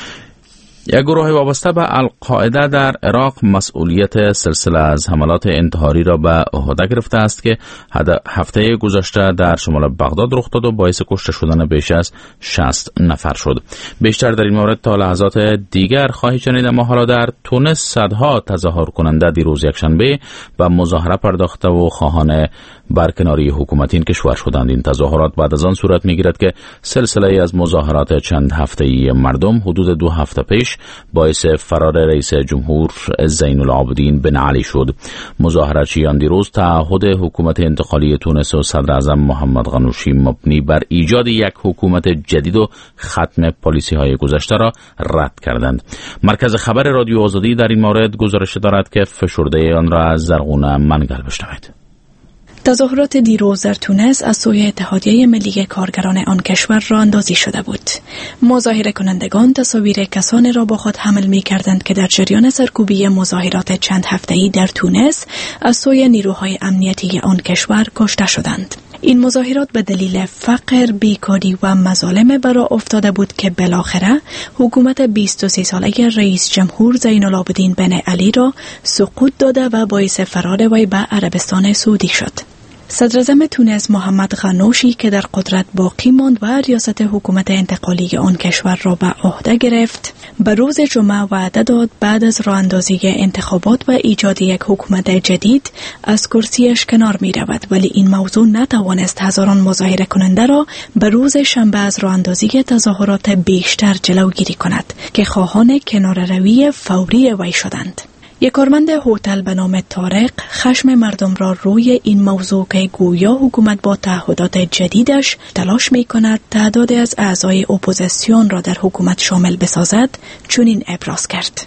یک گروه وابسته به القاعده در عراق مسئولیت سلسله از حملات انتحاری را به عهده گرفته است که هفته گذشته در شمال بغداد رخ داد و باعث کشته شدن بیش از شصت نفر شد. بیشتر در این مورد تا لحظات دیگر خواهید شنید. اما حالا در تونس صدها تظاهر کننده دیروز یکشنبه به مظاهره پرداخته و خواهان برکناری حکومت این کشور شدند. این تظاهرات بعد از آن صورت میگیرد که سلسله از مظاهرات چند هفته‌ای مردم حدود دو هفته پیش باعث فرار رئیس جمهور زین العابدین بن علی شد. مظاهراتچیان دیروز تعهد حکومت انتقالی تونس و صدر اعظم محمد غنوشی مبنی بر ایجاد یک حکومت جدید و ختم پالیسی های گذشته را رد کردند. مرکز خبر رادیو آزادی در این مورد گزارش دارد که فشرده آن را از زرغونه منگل بشنوید. تظاهرات دیروز در تونس از سوی اتحادیه ملی کارگران آن کشور راه اندازی شده بود. مظاهره کنندگان تصاویر کسانی را با خود حمل می کردند که در جریان سرکوبی مظاهرات چند هفته‌ای در تونس از سوی نیروهای امنیتی آن کشور کشته شدند. این مظاهرات به دلیل فقر، بیکاری و مظالم برا افتاده بود که بالاخره حکومت بیست و سه ساله رئیس جمهور زین العابدین بن علی را سقوط داده و باعث فرار وی به عربستان سعودی شد. صدر اعظم تونس محمد غنوشی که در قدرت باقی ماند و ریاست حکومت انتقالی آن کشور را به عهده گرفت، به روز جمعه وعده داد بعد از راه اندازی انتخابات و ایجاد یک حکومت جدید از کرسیش کنار می رود، ولی این موضوع نتوانست هزاران مظاهره کننده را به روز شنبه از راه اندازی تظاهرات بیشتر جلوگیری کند که خواهان کناره‌روی فوری وی شدند. یک کارمند هتل به نام طارق خشم مردم را روی این موضوع که گویا حکومت با تعهدات جدیدش تلاش می کند تعدادی از اعضای اپوزیسیون را در حکومت شامل بسازد چنین ابراز کرد.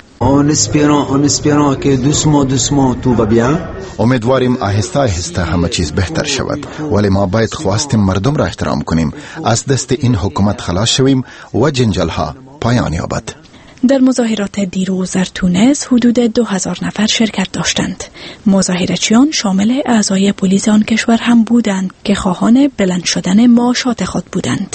امیدواریم آهسته آهسته همه چیز بهتر شود، ولی ما باید خواست مردم را احترام کنیم، از دست این حکومت خلاص شویم و جنجال ها پایان یابد. در مظاهرات دیروز در تونس حدود دو هزار نفر شرکت داشتند. مظاهره‌چیان شامل اعضای پلیس آن کشور هم بودند که خواهان بلند شدن معاشات خود بودند.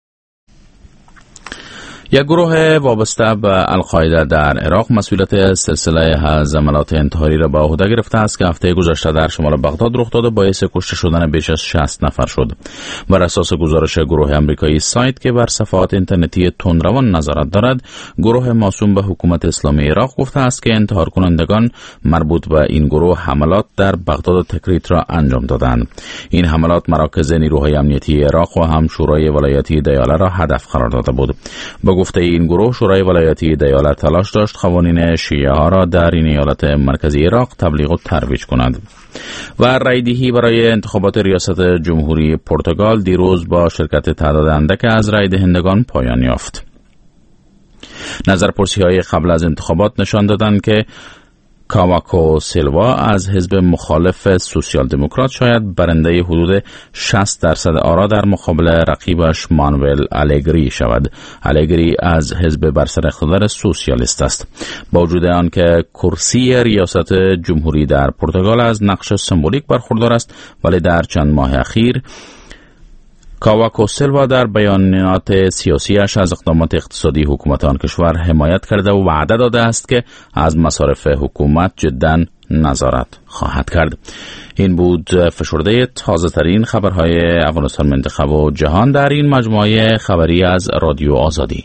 یک گروه وابسته به القاعده در عراق مسئولیت سلسله از حملات انتحاری را به عهده گرفته است که هفته گذشته در شمال بغداد رخ داد و باعث کشته شدن بیش از شصت نفر شد. بر اساس گزارش گروه آمریکایی سایت که بر صفحات اینترنتی تندروان نظارت دارد، گروه موسوم به حکومت اسلامی عراق گفته است که انتحار کنندگان مربوط به این گروه حملات در بغداد و تکریت را انجام دادند. این حملات مراکز نیروهای امنیتی عراق و هم شورای ولایتی دیاله را هدف قرار داده بود. با گفته این گروه، شورای ولایتی دیاله تلاش داشت قوانین شیعه ها را در این ایالت مرکزی عراق تبلیغ و ترویج کند. و رایدهی برای انتخابات ریاست جمهوری پرتغال دیروز با شرکت تعداد اندک از رای دهندگان پایان یافت. نظرپرسی های قبل از انتخابات نشان دادند که کاواکو سیلوا از حزب مخالف سوسیال دموکرات شاید برنده حدود شصت درصد آرا در مقابل رقیبش مانوئل آلگری شود. آلگری از حزب بر سر اقتدار سوسیالیست است. با وجود آنکه کرسی ریاست جمهوری در پرتغال از نقش سمبولیک برخوردار است، ولی در چند ماه اخیر کاواکو سیلوا در بیانات سیاسیش از اقدامات اقتصادی حکومت آن کشور حمایت کرده و وعده داده است که از مصارف حکومت جداً نظارت خواهد کرد. این بود فشرده تازه ترین خبرهای افغانستان، منطقه و جهان در این مجموعه خبری از رادیو آزادی.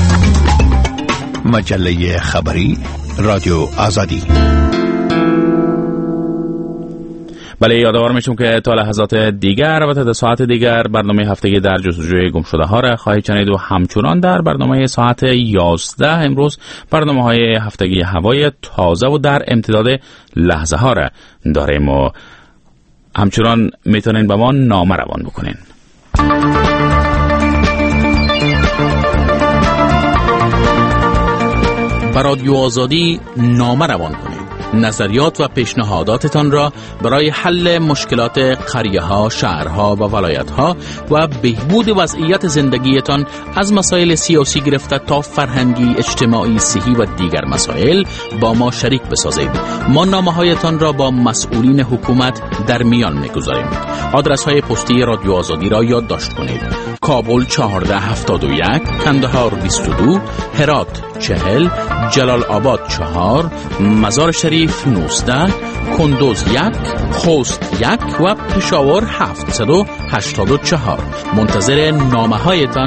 مجله خبری رادیو آزادی. بله، یادآور میشم که تا لحظات دیگر و تا ساعت دیگر برنامه هفتگی در جستجوی گمشده ها را خواهید شنید و همچنان در برنامه ساعت یازده امروز برنامه های هفتگی هوای تازه و در امتداد لحظه ها را داریم و همچنان میتونین به ما نامه روان بکنین. به رادیو آزادی نامه روان کنید. نظریات و پیشنهاداتتان را برای حل مشکلات قریه‌ها، شهرها و ولایت‌ها و بهبود وضعیت زندگیتان از مسائل سیاسی گرفته تا فرهنگی، اجتماعی، صحی و دیگر مسائل با ما شریک بسازید. ما نامه‌هایتان را با مسئولین حکومت در میان می‌گذاریم. آدرس‌های پستی رادیو آزادی را یادداشت کنید: کابل چهارده هفتاد و یک، کندهار بیست و دو، هرات چهل، جلال آباد چهار، مزار شریف نوزده، کندوز یک، خوست یک و پشاور هفتصد و هشتاد و چهار. منتظر نامه هایتان